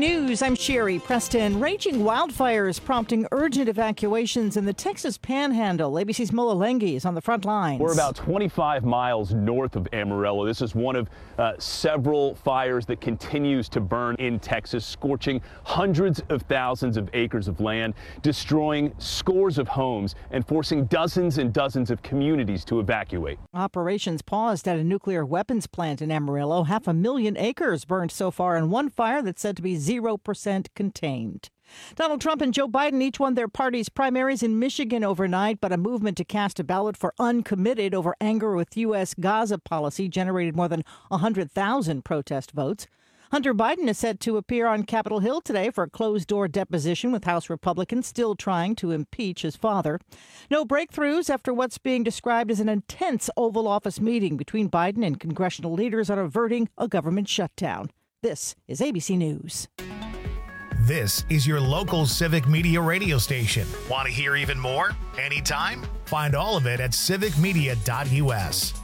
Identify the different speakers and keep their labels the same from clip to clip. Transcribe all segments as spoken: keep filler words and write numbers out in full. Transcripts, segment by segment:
Speaker 1: News, I'm Sherry Preston. Raging wildfires prompting urgent evacuations in the Texas Panhandle. A B C's Mola Lengi is on the front lines.
Speaker 2: We're about twenty-five miles north of Amarillo. This is one of uh, several fires that continues to burn in Texas, scorching hundreds of thousands of acres of land, destroying scores of homes, and forcing dozens and dozens of communities to evacuate.
Speaker 1: Operations paused at a nuclear weapons plant in Amarillo. Half a million acres burned so far in one fire that's said to be zero percent contained. Donald Trump and Joe Biden each won their party's primaries in Michigan overnight, but a movement to cast a ballot for uncommitted over anger with U S Gaza policy generated more than one hundred thousand protest votes. Hunter Biden is set to appear on Capitol Hill today for a closed-door deposition with House Republicans still trying to impeach his father. No breakthroughs after what's being described as an intense Oval Office meeting between Biden and congressional leaders on averting a government shutdown. This is A B C News.
Speaker 3: This is your local civic media radio station. Want to hear even more? Anytime? Find all of it at civic media dot U S.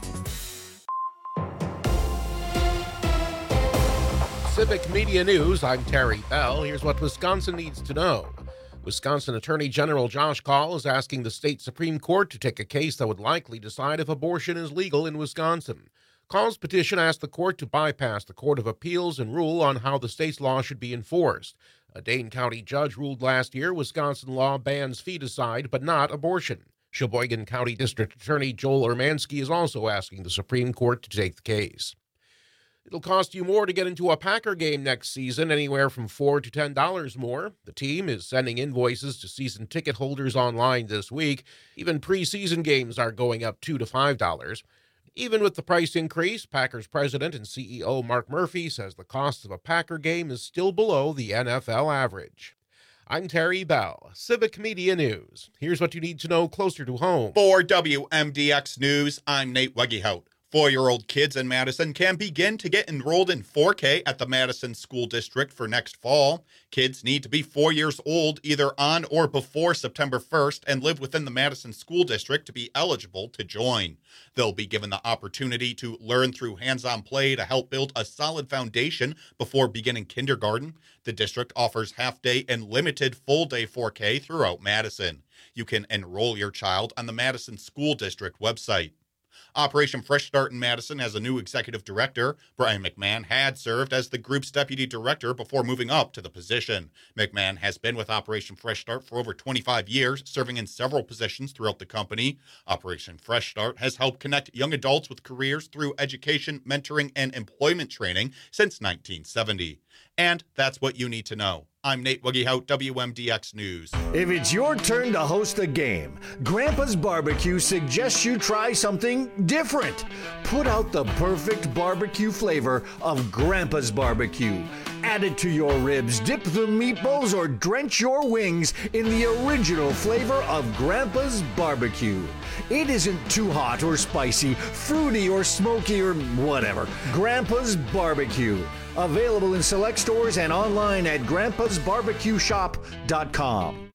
Speaker 4: Civic Media News, I'm Terry Bell. Here's what Wisconsin needs to know. Wisconsin Attorney General Josh Kaul is asking the state Supreme Court to take a case that would likely decide if abortion is legal in Wisconsin. Kaul's petition asked the court to bypass the Court of Appeals and rule on how the state's law should be enforced. A Dane County judge ruled last year Wisconsin law bans feticide, but not abortion. Sheboygan County District Attorney Joel Ermansky is also asking the Supreme Court to take the case. It'll cost you more to get into a Packer game next season, anywhere from four to ten dollars more. The team is sending invoices to season ticket holders online this week. Even preseason games are going up two to five dollars. Even with the price increase, Packers president and C E O Mark Murphy says the cost of a Packer game is still below the N F L average. I'm Terry Bell, Civic Media News. Here's what you need to know closer to home.
Speaker 5: For W M D X News, I'm Nate Wegehout. Four-year-old kids in Madison can begin to get enrolled in four K at the Madison School District for next fall. Kids need to be four years old either on or before September first and live within the Madison School District to be eligible to join. They'll be given the opportunity to learn through hands-on play to help build a solid foundation before beginning kindergarten. The district offers half-day and limited full-day four K throughout Madison. You can enroll your child on the Madison School District website. Operation Fresh Start in Madison has a new executive director. Brian McMahon had served as the group's deputy director before moving up to the position. McMahon has been with Operation Fresh Start for over twenty-five years, serving in several positions throughout the company. Operation Fresh Start has helped connect young adults with careers through education, mentoring, and employment training since nineteen seventy. And that's what you need to know. I'm Nate Wegehout, W M D X News.
Speaker 6: If it's your turn to host a game, Grandpa's Barbecue suggests you try something different. Put out the perfect barbecue flavor of Grandpa's Barbecue. Add it to your ribs, dip the meatballs, or drench your wings in the original flavor of Grandpa's Barbecue. It isn't too hot or spicy, fruity or smoky or whatever. Grandpa's Barbecue. Available in select stores and online at grandpas barbecue shop dot com.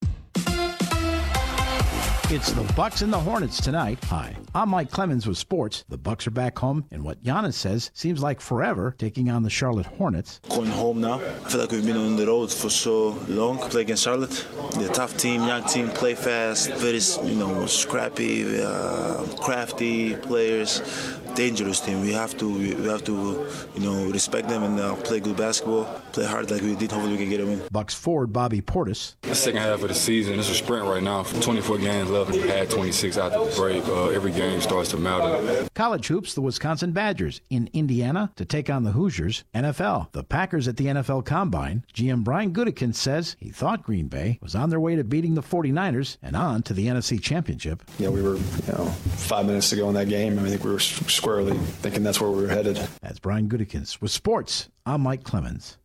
Speaker 7: It's the Bucks and the Hornets tonight. Hi, I'm Mike Clemens with sports. The Bucks are back home in what Giannis says seems like forever, taking on the Charlotte Hornets.
Speaker 8: Going home now. I feel like we've been on the road for so long. Play against Charlotte. They're a tough team, young team, play fast, very, you know, scrappy, uh, crafty players. Dangerous team. We have to, we have to, you know, respect them and uh, play good basketball, play hard like we did. Hopefully, we can get a win.
Speaker 7: Bucks forward Bobby Portis.
Speaker 9: The second half of the season, it's a sprint right now. twenty-four games left. We had twenty-six after the break. Uh, every game starts to matter.
Speaker 7: College hoops, the Wisconsin Badgers in Indiana to take on the Hoosiers. N F L, the Packers at the N F L Combine. G M Brian Gutekunst says he thought Green Bay was on their way to beating the forty-niners and on to the N F C Championship.
Speaker 10: Yeah, we were, you know, five minutes to go in that game. I think we were squarely thinking that's where we were headed.
Speaker 7: That's Brian Gutekunst with sports. I'm Mike Clemens.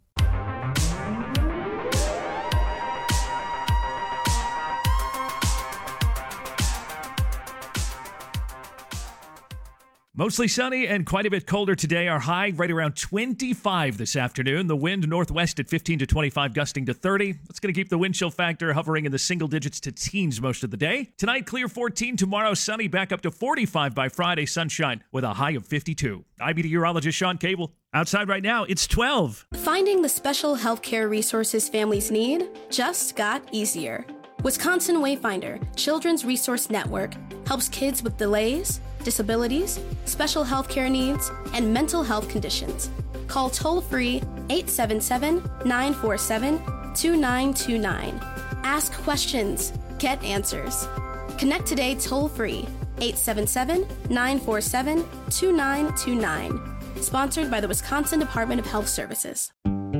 Speaker 11: Mostly sunny and quite a bit colder today. Our high right around twenty-five this afternoon. The wind northwest at fifteen to twenty-five, gusting to thirty. That's going to keep the wind chill factor hovering in the single digits to teens most of the day. Tonight, clear fourteen. Tomorrow, sunny, back up to forty-five by Friday, sunshine with a high of fifty-two. I'm meteorologist Sean Cable. Outside right now, it's twelve.
Speaker 12: Finding the special healthcare resources families need just got easier. Wisconsin Wayfinder, Children's Resource Network, helps kids with delays, disabilities, special healthcare needs, and mental health conditions. Call toll-free eight seven seven, nine four seven, two nine two nine. Ask questions. Get answers. Connect today toll-free eight seven seven, nine four seven, two nine two nine. Sponsored by the Wisconsin Department of Health Services.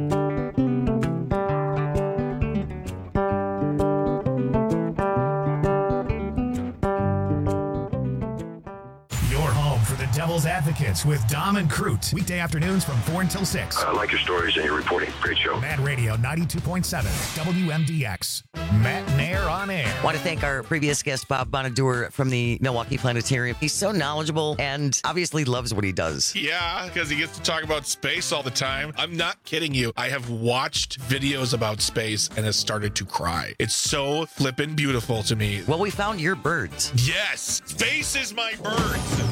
Speaker 3: Devil's Advocates with Dom and Crute. Weekday afternoons from four until six.
Speaker 13: I like your stories and your reporting. Great show.
Speaker 3: Mad Radio ninety-two point seven, W M D X. Matt Nair on air.
Speaker 14: I want to thank our previous guest, Bob Bonadur from the Milwaukee Planetarium. He's so knowledgeable and obviously loves what he does.
Speaker 15: Yeah, because he gets to talk about space all the time. I'm not kidding you. I have watched videos about space and has started to cry. It's so flippin' beautiful to me.
Speaker 14: Well, we found your birds.
Speaker 15: Yes. Space is my birds.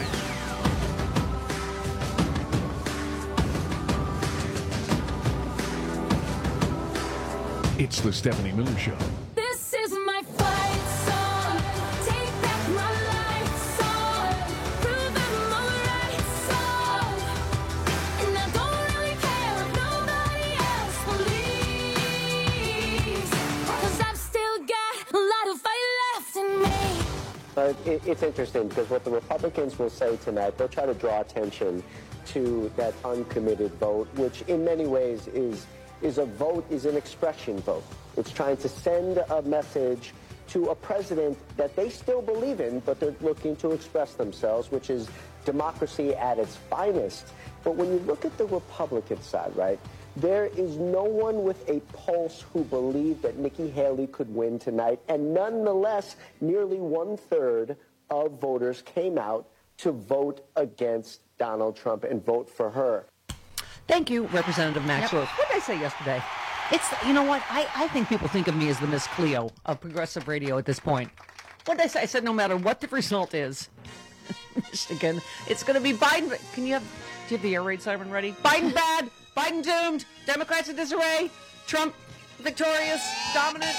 Speaker 16: It's the Stephanie Miller Show.
Speaker 17: This is my fight song. Take back my life song. Prove I'm alright song. And I don't really care if nobody else believes. Cause I've still got a lot of fight left in me.
Speaker 18: Uh, it, it's interesting because what the Republicans will say tonight, they'll try to draw attention to that uncommitted vote, which in many ways is is a vote, is an expression vote. It's trying to send a message to a president that they still believe in, but they're looking to express themselves, which is democracy at its finest. But when you look at the Republican side, right, there is no one with a pulse who believed that Nikki Haley could win tonight, and nonetheless, nearly one-third of voters came out to vote against Donald Trump and vote for her.
Speaker 19: Thank you, Representative Max
Speaker 1: Yep.
Speaker 19: Rose. What did I say yesterday? It's, you know what, I, I think people think of me as the Miss Cleo of progressive radio at this point. What did I say? I said no matter what the result is, Michigan, it's going to be Biden. Can you have, do you have the air raid siren ready? Biden bad, Biden doomed, Democrats in disarray, Trump victorious, dominant.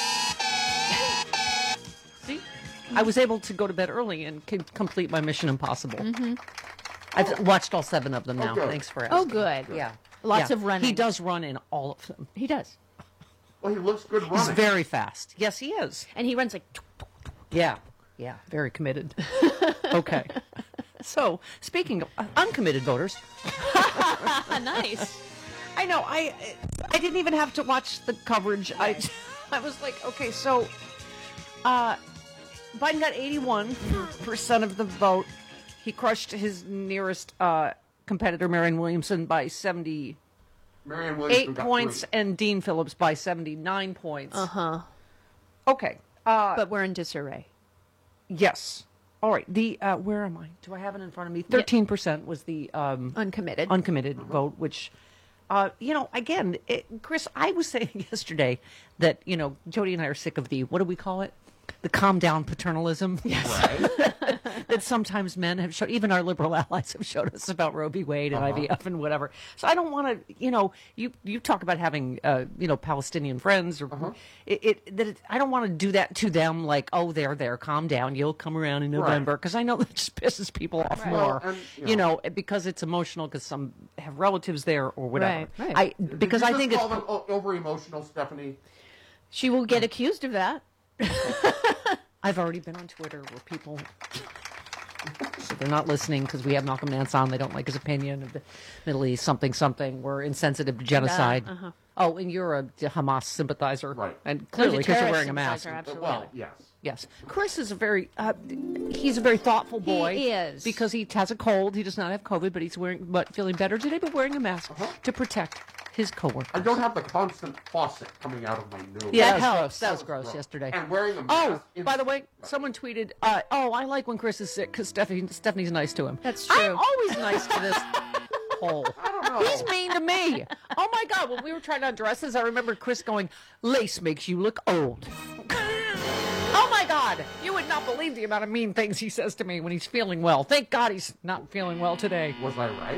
Speaker 19: See? I was able to go to bed early and c- complete my Mission Impossible.
Speaker 20: Mm-hmm.
Speaker 19: I've watched all seven of them now.
Speaker 20: Oh, good.
Speaker 19: Thanks for asking.
Speaker 20: Oh, good.
Speaker 19: Yeah.
Speaker 20: Lots
Speaker 19: Yeah.
Speaker 20: of running.
Speaker 19: He does run in all of them.
Speaker 20: He does.
Speaker 4: Well, he looks good running.
Speaker 19: He's very fast. Yes, he is.
Speaker 20: And he runs like...
Speaker 19: Yeah. Yeah. Very committed. Okay. So, speaking of uh, uncommitted voters.
Speaker 20: Nice.
Speaker 19: I know. I I didn't even have to watch the coverage. I, I was like, okay, so uh, Biden got eighty-one percent of the vote. He crushed his nearest uh, competitor, Marianne Williamson, by seventy-eight
Speaker 4: Marianne Williamson got
Speaker 19: points,
Speaker 4: three.
Speaker 19: and Dean Phillips by seventy-nine points.
Speaker 20: Uh-huh.
Speaker 19: Okay. Uh,
Speaker 20: but we're in disarray.
Speaker 19: Yes. All right. The uh, where am I? Do I have it in front of me? Thirteen percent was the um,
Speaker 20: uncommitted
Speaker 19: uncommitted vote, which, uh, you know, again, it, Chris, I was saying yesterday that you know Jody and I are sick of the what do we call it? The calm down paternalism. Yes. Right. That sometimes men have shown, even our liberal allies have showed us about Roe v. Wade and uh-huh. I V F and whatever. So I don't want to, you know, you you talk about having, uh, you know, Palestinian friends or uh-huh. it, it that it, I don't want to do that to them. Like, oh, there, there, calm down. You'll come around in November because right. I know that just pisses people off right. more. Well, and, you, you know, know, because it's emotional because some have relatives there or whatever.
Speaker 20: Right. Right.
Speaker 19: I because
Speaker 4: Did you
Speaker 19: I think
Speaker 4: just
Speaker 19: it's
Speaker 4: call them over emotional, Stephanie.
Speaker 20: She will get accused of that.
Speaker 19: I've already been on Twitter where people, so they're not listening because we have Malcolm Nance on. They don't like his opinion of the Middle East, something, something. We're insensitive to genocide.
Speaker 20: Uh-huh.
Speaker 19: Oh, and you're a Hamas sympathizer.
Speaker 4: Right.
Speaker 19: And clearly because you're wearing a
Speaker 20: mask.
Speaker 19: mask.
Speaker 4: Well, yes.
Speaker 19: Yes. Chris is a very, uh, he's a very thoughtful boy.
Speaker 20: He is.
Speaker 19: Because he has a cold. He does not have COVID, but he's wearing, but feeling better today, but wearing a mask
Speaker 4: Uh-huh.
Speaker 19: to protect his coworkers.
Speaker 4: I don't have the constant faucet coming out of my nose.
Speaker 19: Yeah,
Speaker 4: That's
Speaker 19: that, was,
Speaker 4: gross.
Speaker 19: that was gross yesterday.
Speaker 4: And wearing a
Speaker 19: Oh,
Speaker 4: mask in-
Speaker 19: by the way, someone tweeted, uh, oh, I like when Chris is sick because Stephanie, Stephanie's nice to him.
Speaker 20: That's true.
Speaker 19: I'm always nice to this hole.
Speaker 4: I don't know.
Speaker 19: He's mean to me. Oh, my God. When we were trying on dresses, I remember Chris going, lace makes you look old. Oh, my God. You would not believe the amount of mean things he says to me when he's feeling well. Thank God he's not feeling well today.
Speaker 4: Was I right?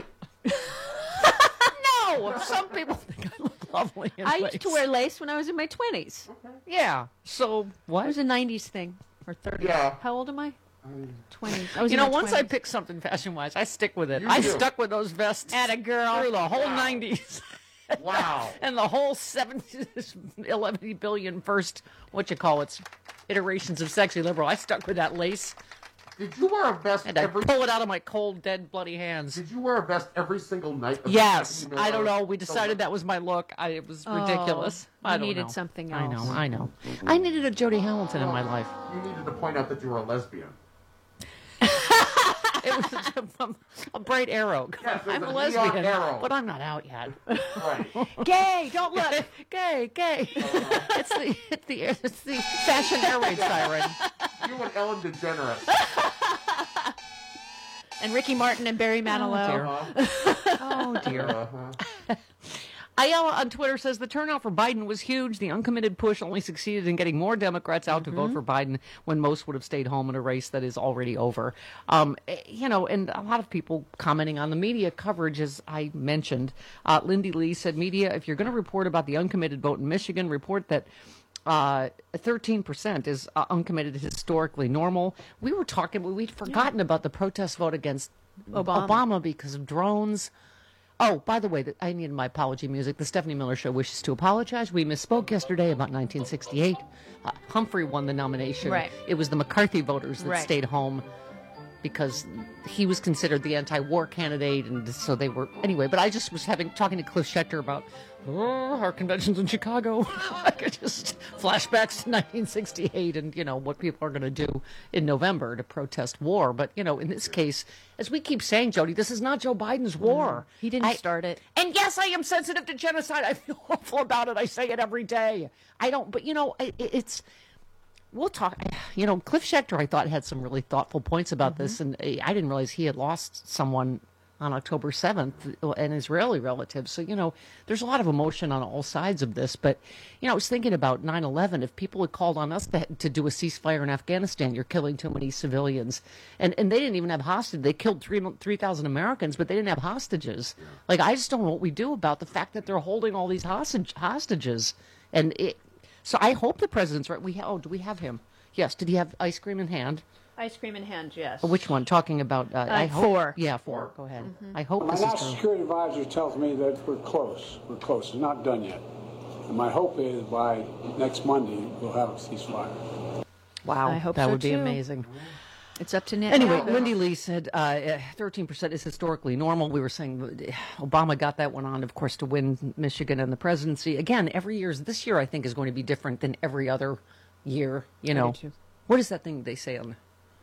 Speaker 19: No. Some people think I look lovely in
Speaker 20: I
Speaker 19: lace.
Speaker 20: used to wear lace when I was in my twenties.
Speaker 19: Yeah. So,
Speaker 20: It
Speaker 19: what?
Speaker 20: was a nineties thing. Or thirties.
Speaker 4: Yeah.
Speaker 20: How old am I? twenties. I was
Speaker 19: You
Speaker 20: in
Speaker 19: know,
Speaker 20: my
Speaker 19: once I
Speaker 20: twenties.
Speaker 19: pick something fashion-wise, I stick with it.
Speaker 4: You
Speaker 19: I
Speaker 4: do.
Speaker 19: stuck with those vests
Speaker 20: Atta girl.
Speaker 19: through the whole nineties.
Speaker 4: Wow.
Speaker 19: And the whole seven, eleven billion first, what you call it, iterations of sexy liberal. I stuck with that lace,
Speaker 4: Did you wear a vest
Speaker 19: and I
Speaker 4: every?
Speaker 19: pull it out of my cold, dead, bloody hands.
Speaker 4: Did you wear a vest every single night? of
Speaker 19: Yes,
Speaker 4: Stephanie
Speaker 19: I don't
Speaker 4: Miller?
Speaker 19: know. We decided that was my look. I, it was
Speaker 20: Oh,
Speaker 19: ridiculous.
Speaker 20: you
Speaker 19: I don't
Speaker 20: needed
Speaker 19: know.
Speaker 20: something
Speaker 19: I know,
Speaker 20: else.
Speaker 19: I know. I needed a Jody Hamilton in my life.
Speaker 4: You needed to point out that you were a lesbian.
Speaker 19: It was a, a bright arrow.
Speaker 4: Yes, it was
Speaker 19: I'm a
Speaker 4: a
Speaker 19: lesbian,
Speaker 4: neon arrow.
Speaker 19: but I'm not out yet.
Speaker 4: Right.
Speaker 19: Gay, don't look. Gay, gay. It's the it's the it's the fashion air raid siren.
Speaker 4: You and Ellen DeGeneres.
Speaker 20: And Ricky Martin and Barry Manilow.
Speaker 4: Uh-huh.
Speaker 19: Oh dear.
Speaker 4: Uh-huh.
Speaker 19: Ayala on Twitter says the turnout for Biden was huge. The uncommitted push only succeeded in getting more Democrats out to vote for Biden when most would have stayed home in a race that is already over. Um, eh, you know, and a lot of people commenting on the media coverage, as I mentioned. Uh, Lindy Lee said, media, if you're going to report about the uncommitted vote in Michigan, report that uh, thirteen percent is uh, uncommitted historically normal. We were talking, we'd forgotten about the protest vote against
Speaker 20: Obama.
Speaker 19: Obama because of drones. Oh, by the way, th- I need my apology music. The Stephanie Miller Show wishes to apologize. We misspoke yesterday about nineteen sixty-eight. Uh, Humphrey won the nomination.
Speaker 20: Right.
Speaker 19: It was the McCarthy voters that
Speaker 20: Right.
Speaker 19: stayed home because he was considered the anti-war candidate, and so they were anyway. But I just was having talking to Cliff Schechter about oh, our conventions in Chicago. I could just flashbacks to nineteen sixty-eight, and you know what people are going to do in November to protest war. But you know, in this case, as we keep saying, Jody, this is not Joe Biden's war.
Speaker 20: He didn't
Speaker 19: I-
Speaker 20: start it.
Speaker 19: And yes, I am sensitive to genocide. I feel awful about it. I say it every day. I don't, but you know, it, it's. We'll talk. You know, Cliff Schechter, I thought, had some really thoughtful points about this, and I didn't realize he had lost someone on October seventh, an Israeli relative. So, you know, there's a lot of emotion on all sides of this. But, you know, I was thinking about nine eleven. If people had called on us to, to do a ceasefire in Afghanistan, you're killing too many civilians. And and they didn't even have hostages. They killed three 3,000 Americans, but they didn't have hostages. Like, I just don't know what we do about the fact that they're holding all these hostage, hostages. And it, so I hope the president's right. We ha- Oh, do we have him? Yes. Did he have ice cream in hand?
Speaker 20: Ice cream in hand, yes.
Speaker 19: Oh, which one? Talking about, uh, I hope.
Speaker 20: four.
Speaker 19: Yeah, four. Go ahead. I hope
Speaker 16: My
Speaker 19: this
Speaker 16: last
Speaker 19: is true.
Speaker 16: security advisor tells me that we're close. We're close. It's not done yet. And my hope is by next Monday we'll have a ceasefire.
Speaker 19: Wow,
Speaker 20: I hope
Speaker 19: that
Speaker 20: so,
Speaker 19: would be
Speaker 20: too.
Speaker 19: amazing.
Speaker 20: It's up to Nick.
Speaker 19: Anyway, Lindy Lee said uh, thirteen percent is historically normal. We were saying uh, Obama got that one on, of course, to win Michigan and the presidency. Again, every year, this year I think is going to be different than every other year. You know,
Speaker 20: do too.
Speaker 19: what is that thing they say on?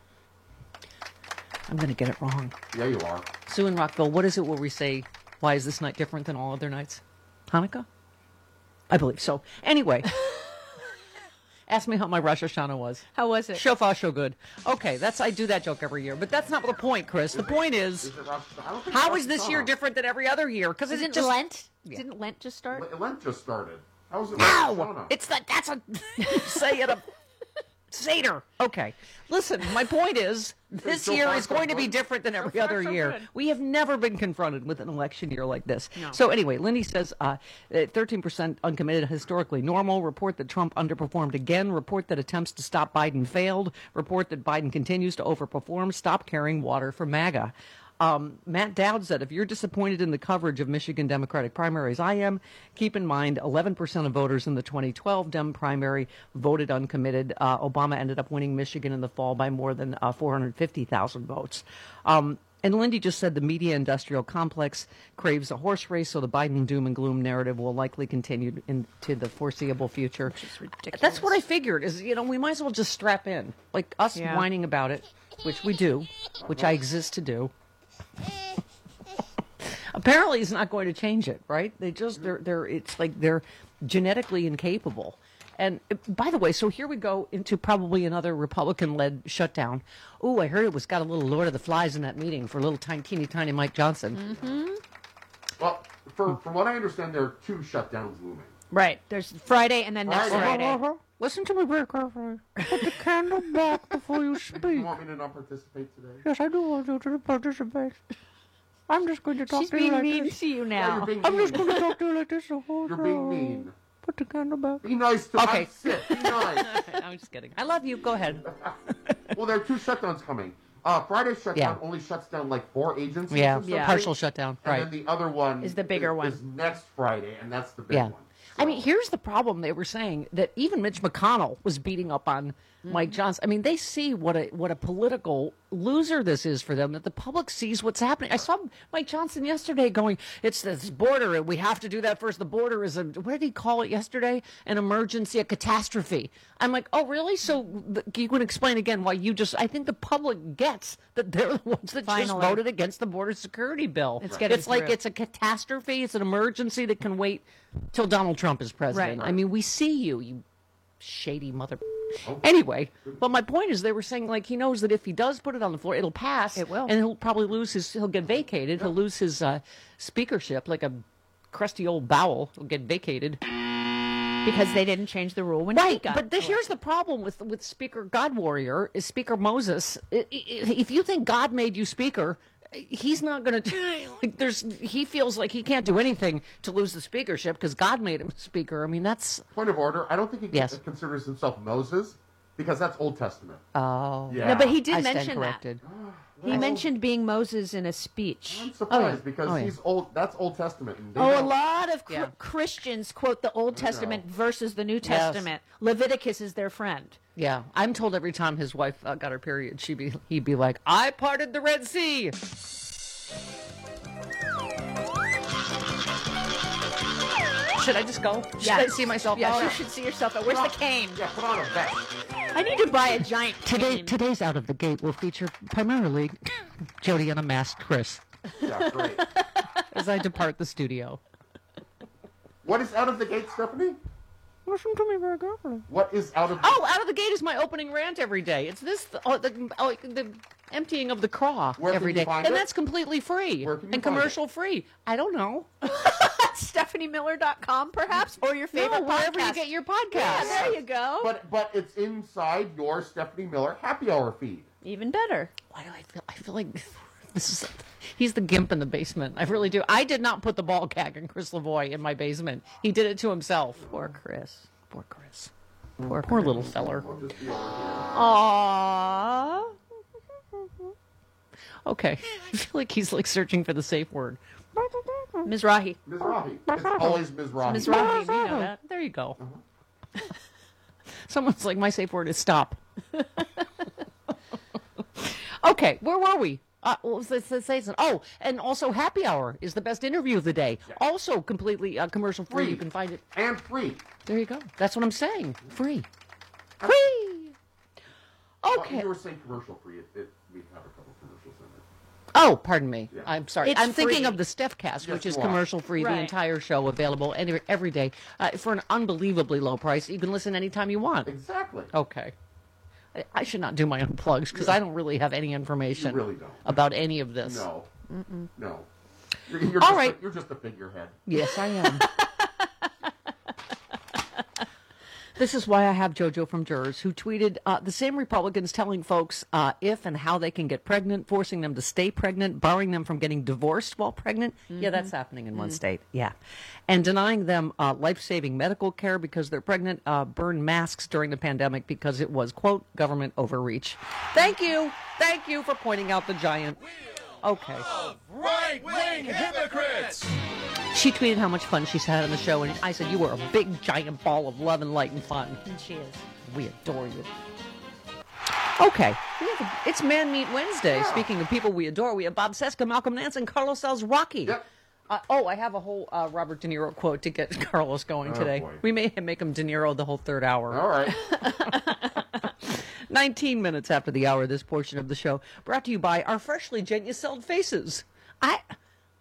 Speaker 19: I'm going to get it wrong.
Speaker 4: Yeah, you are.
Speaker 19: Sue in Rockville, what is it where we say, why is this night different than all other nights? Hanukkah? I believe so. Anyway, ask me how my Rosh Hashanah was.
Speaker 20: How was it?
Speaker 19: Shofar, so good. Okay, that's I do that joke every year, but that's not the point, Chris. The point is, how is this year different than every other year? Because
Speaker 20: Isn't
Speaker 19: it just
Speaker 20: Lent? Didn't Lent just start?
Speaker 4: Le- Lent just started. How was it?
Speaker 19: no, it's that. That's a say it a Seder. Okay, listen. My point is, this
Speaker 4: So
Speaker 19: year
Speaker 4: far,
Speaker 19: is
Speaker 4: so
Speaker 19: going to be
Speaker 4: good.
Speaker 19: different than every
Speaker 20: far,
Speaker 19: other
Speaker 20: so
Speaker 19: year.
Speaker 20: good.
Speaker 19: We have never been confronted with an election year like this.
Speaker 20: No.
Speaker 19: So anyway, Lindy says uh, thirteen percent uncommitted, historically normal. Report that Trump underperformed again. Report that attempts to stop Biden failed. Report that Biden continues to overperform. Stop carrying water for MAGA. Um, Matt Dowd said, if you're disappointed in the coverage of Michigan Democratic primaries, I am. Keep in mind, eleven percent of voters in the twenty twelve Dem primary voted uncommitted. Uh, Obama ended up winning Michigan in the fall by more than uh, four hundred fifty thousand votes. Um, and Lindy just said the media industrial complex craves a horse race, so the Biden doom and gloom narrative will likely continue into the foreseeable future.
Speaker 20: Which is ridiculous.
Speaker 19: That's what I figured, is, you know, we might as well just strap in. Like us
Speaker 20: Yeah.
Speaker 19: whining about it, which we do, which I exist to do. Apparently, it's not going to change it, right? They just they're they're it's like they're genetically incapable. And uh, by the way, so here we go into probably another Republican-led shutdown. Oh, I heard it was got a little Lord of the Flies in that meeting for little tiny, teeny, tiny Mike Johnson.
Speaker 4: Mm-hmm. Well, for, from what I understand, there are two shutdowns looming.
Speaker 20: Right. There's Friday and then next
Speaker 4: Friday.
Speaker 20: Friday.
Speaker 19: Listen to me very carefully. Put the candle back before you speak.
Speaker 4: You want me to not participate today?
Speaker 19: Yes, I do want you to participate. I'm just going to talk
Speaker 20: She's
Speaker 19: to you
Speaker 20: being
Speaker 19: like
Speaker 20: mean
Speaker 19: this.
Speaker 20: to you now.
Speaker 4: you're being
Speaker 19: I'm just
Speaker 4: mean.
Speaker 19: going to talk to you like this the whole
Speaker 4: You're
Speaker 19: time.
Speaker 4: being mean.
Speaker 19: Put the candle back.
Speaker 4: Be nice to
Speaker 19: Okay.
Speaker 4: I'm sick. Be nice.
Speaker 19: I'm just kidding. I love you. Go ahead.
Speaker 4: Well, there are two shutdowns coming. Uh, Friday's shutdown
Speaker 19: Yeah.
Speaker 4: only shuts down like four agencies.
Speaker 19: Yeah,
Speaker 4: or something.
Speaker 19: partial shutdown.
Speaker 4: And
Speaker 19: Right.
Speaker 4: then the other one
Speaker 20: Is the bigger
Speaker 4: is,
Speaker 20: one.
Speaker 4: is next Friday, and that's the big
Speaker 19: Yeah.
Speaker 4: one.
Speaker 19: I mean, here's the problem. They were saying that even Mitch McConnell was beating up on Mike Johnson. I mean, they see what a what a political loser this is for them, that the public sees what's happening. I saw Mike Johnson yesterday going, it's this border, and we have to do that first. The border is a, what did he call it yesterday? An emergency, a catastrophe. I'm like, oh, really? So the, you can explain again why you just, I think the public gets that they're the ones that just
Speaker 20: Finally.
Speaker 19: voted against the border security bill.
Speaker 20: It's getting
Speaker 19: It's like
Speaker 20: through.
Speaker 19: it's a catastrophe. It's an emergency that can wait till Donald Trump is president.
Speaker 20: Right.
Speaker 19: I mean, we see you, you shady mother. Anyway, but my point is, they were saying like he knows that if he does put it on the floor, it'll pass.
Speaker 20: It will.
Speaker 19: and he'll probably lose his. He'll get vacated. He'll lose his uh, speakership, like a crusty old bowel. He'll get vacated.
Speaker 20: Because they didn't change the rule when he
Speaker 19: Right,
Speaker 20: got
Speaker 19: but this, here's the problem with with Speaker God Warrior is Speaker Moses. I- I- If you think God made you Speaker, he's not going to. Like, there's he feels like he can't do anything to lose the speakership because God made him Speaker. I mean, that's
Speaker 4: Point of order. I don't think he
Speaker 19: Yes.
Speaker 4: considers himself Moses because that's Old Testament.
Speaker 19: oh
Speaker 4: Yeah.
Speaker 20: No, but he did
Speaker 19: I stand
Speaker 20: mention that.
Speaker 19: corrected.
Speaker 20: He
Speaker 4: Well,
Speaker 20: mentioned being Moses in a speech.
Speaker 4: I'm surprised
Speaker 19: yeah.
Speaker 4: because
Speaker 19: Oh, yeah.
Speaker 4: he's old. That's Old Testament. And they
Speaker 20: Oh, a
Speaker 4: don't-
Speaker 20: lot of cr-
Speaker 19: Yeah.
Speaker 20: Christians quote the Old Testament versus the New Testament. Leviticus is their friend.
Speaker 19: Yeah, I'm told every time his wife uh, got her period, she be he'd be like, "I parted the Red Sea." Should I just go? Should I see myself
Speaker 20: Yes,
Speaker 19: out?
Speaker 20: you should see yourself out. Where's the cane?
Speaker 4: Yeah, put on a vest.
Speaker 20: I need to buy a giant
Speaker 19: Today,
Speaker 20: cane.
Speaker 19: today's Out of the Gate will feature primarily Jody and a masked Chris
Speaker 4: Yeah, great.
Speaker 19: as I depart the studio.
Speaker 4: What is out of the gate, Stephanie?
Speaker 19: Listen to me very carefully.
Speaker 4: What is out of?
Speaker 19: Oh, Out of the Gate is my opening rant every day. It's this, oh, the, oh, the emptying of the craw
Speaker 4: Where can
Speaker 19: every
Speaker 4: you
Speaker 19: day.
Speaker 4: find
Speaker 19: And
Speaker 4: it?
Speaker 19: that's completely free
Speaker 4: Where can you
Speaker 19: and
Speaker 4: find it?
Speaker 19: commercial free. I don't know.
Speaker 20: Stephanie Miller dot com, perhaps, or your favorite
Speaker 19: No, wherever
Speaker 20: podcast.
Speaker 19: you get your
Speaker 20: Yeah,
Speaker 19: podcast.
Speaker 20: there you go.
Speaker 4: But but it's inside your Stephanie Miller happy hour feed.
Speaker 20: Even better.
Speaker 19: Why do I feel? I feel like this is. He's the gimp in the basement. I really do. I did not put the ball gag in Chris Lavoie in my basement. He did it to himself.
Speaker 20: Poor Chris.
Speaker 19: Poor Chris. Poor, poor little feller.
Speaker 20: Aww.
Speaker 19: Okay. I feel like he's like searching for the safe word.
Speaker 20: Mizrahi.
Speaker 4: Mizrahi. It's always Mizrahi.
Speaker 20: Mizrahi.
Speaker 19: You know that. There you go. Someone's like, my safe word is stop. Okay, where were we? Uh, what was this, this, this? Oh, and also Happy Hour is the best interview of the day. Also completely uh, commercial free.
Speaker 4: Free.
Speaker 19: You can find it.
Speaker 4: And free.
Speaker 19: There you go. That's what I'm saying. Free. Free.
Speaker 4: Oh,
Speaker 19: Okay.
Speaker 4: you were saying commercial free. It, it, we have a couple commercials in there.
Speaker 19: Oh, pardon me.
Speaker 4: Yeah.
Speaker 19: I'm sorry.
Speaker 20: It's
Speaker 19: I'm thinking
Speaker 20: free.
Speaker 19: of the Stephcast,
Speaker 4: Yes,
Speaker 19: which is
Speaker 4: you are.
Speaker 19: commercial free, the
Speaker 20: Right.
Speaker 19: entire show available any, every day uh, for an unbelievably low price. You can listen anytime you want.
Speaker 4: Exactly.
Speaker 19: Okay. I, I should not do my own plugs because I don't really have any information
Speaker 4: You really don't.
Speaker 19: about any of this.
Speaker 4: No.
Speaker 20: Mm-mm.
Speaker 4: No. You're, you're
Speaker 19: All
Speaker 4: just
Speaker 19: right.
Speaker 4: A, you're just a figurehead.
Speaker 19: Yes, I am. This is why I have JoJo from Jurors, who tweeted uh, the same Republicans telling folks uh, if and how they can get pregnant, forcing them to stay pregnant, barring them from getting divorced while pregnant. Yeah, that's happening in one state. Yeah. And denying them uh, life-saving medical care because they're pregnant, uh, burn masks during the pandemic because it was, quote, government overreach. Thank you. Thank you for pointing out the giant. Okay.
Speaker 17: Right-wing hypocrites!
Speaker 19: She tweeted how much fun she's had on the show, and I said, you were a big, giant ball of love and light and fun.
Speaker 20: And she is.
Speaker 19: We adore you. Okay. We have a, it's Man Meet Wednesday. Speaking of people we adore, we have Bob Seska, Malcolm Nance, and Carlos Sells Rocky.
Speaker 4: Yep.
Speaker 19: Uh, oh, I have a whole uh, Robert De Niro quote to get Carlos going
Speaker 4: Oh,
Speaker 19: today.
Speaker 4: boy.
Speaker 19: We may make him De Niro the whole third hour.
Speaker 4: All right.
Speaker 19: nineteen minutes after the hour, this portion of the show brought to you by our freshly Genucelled faces. I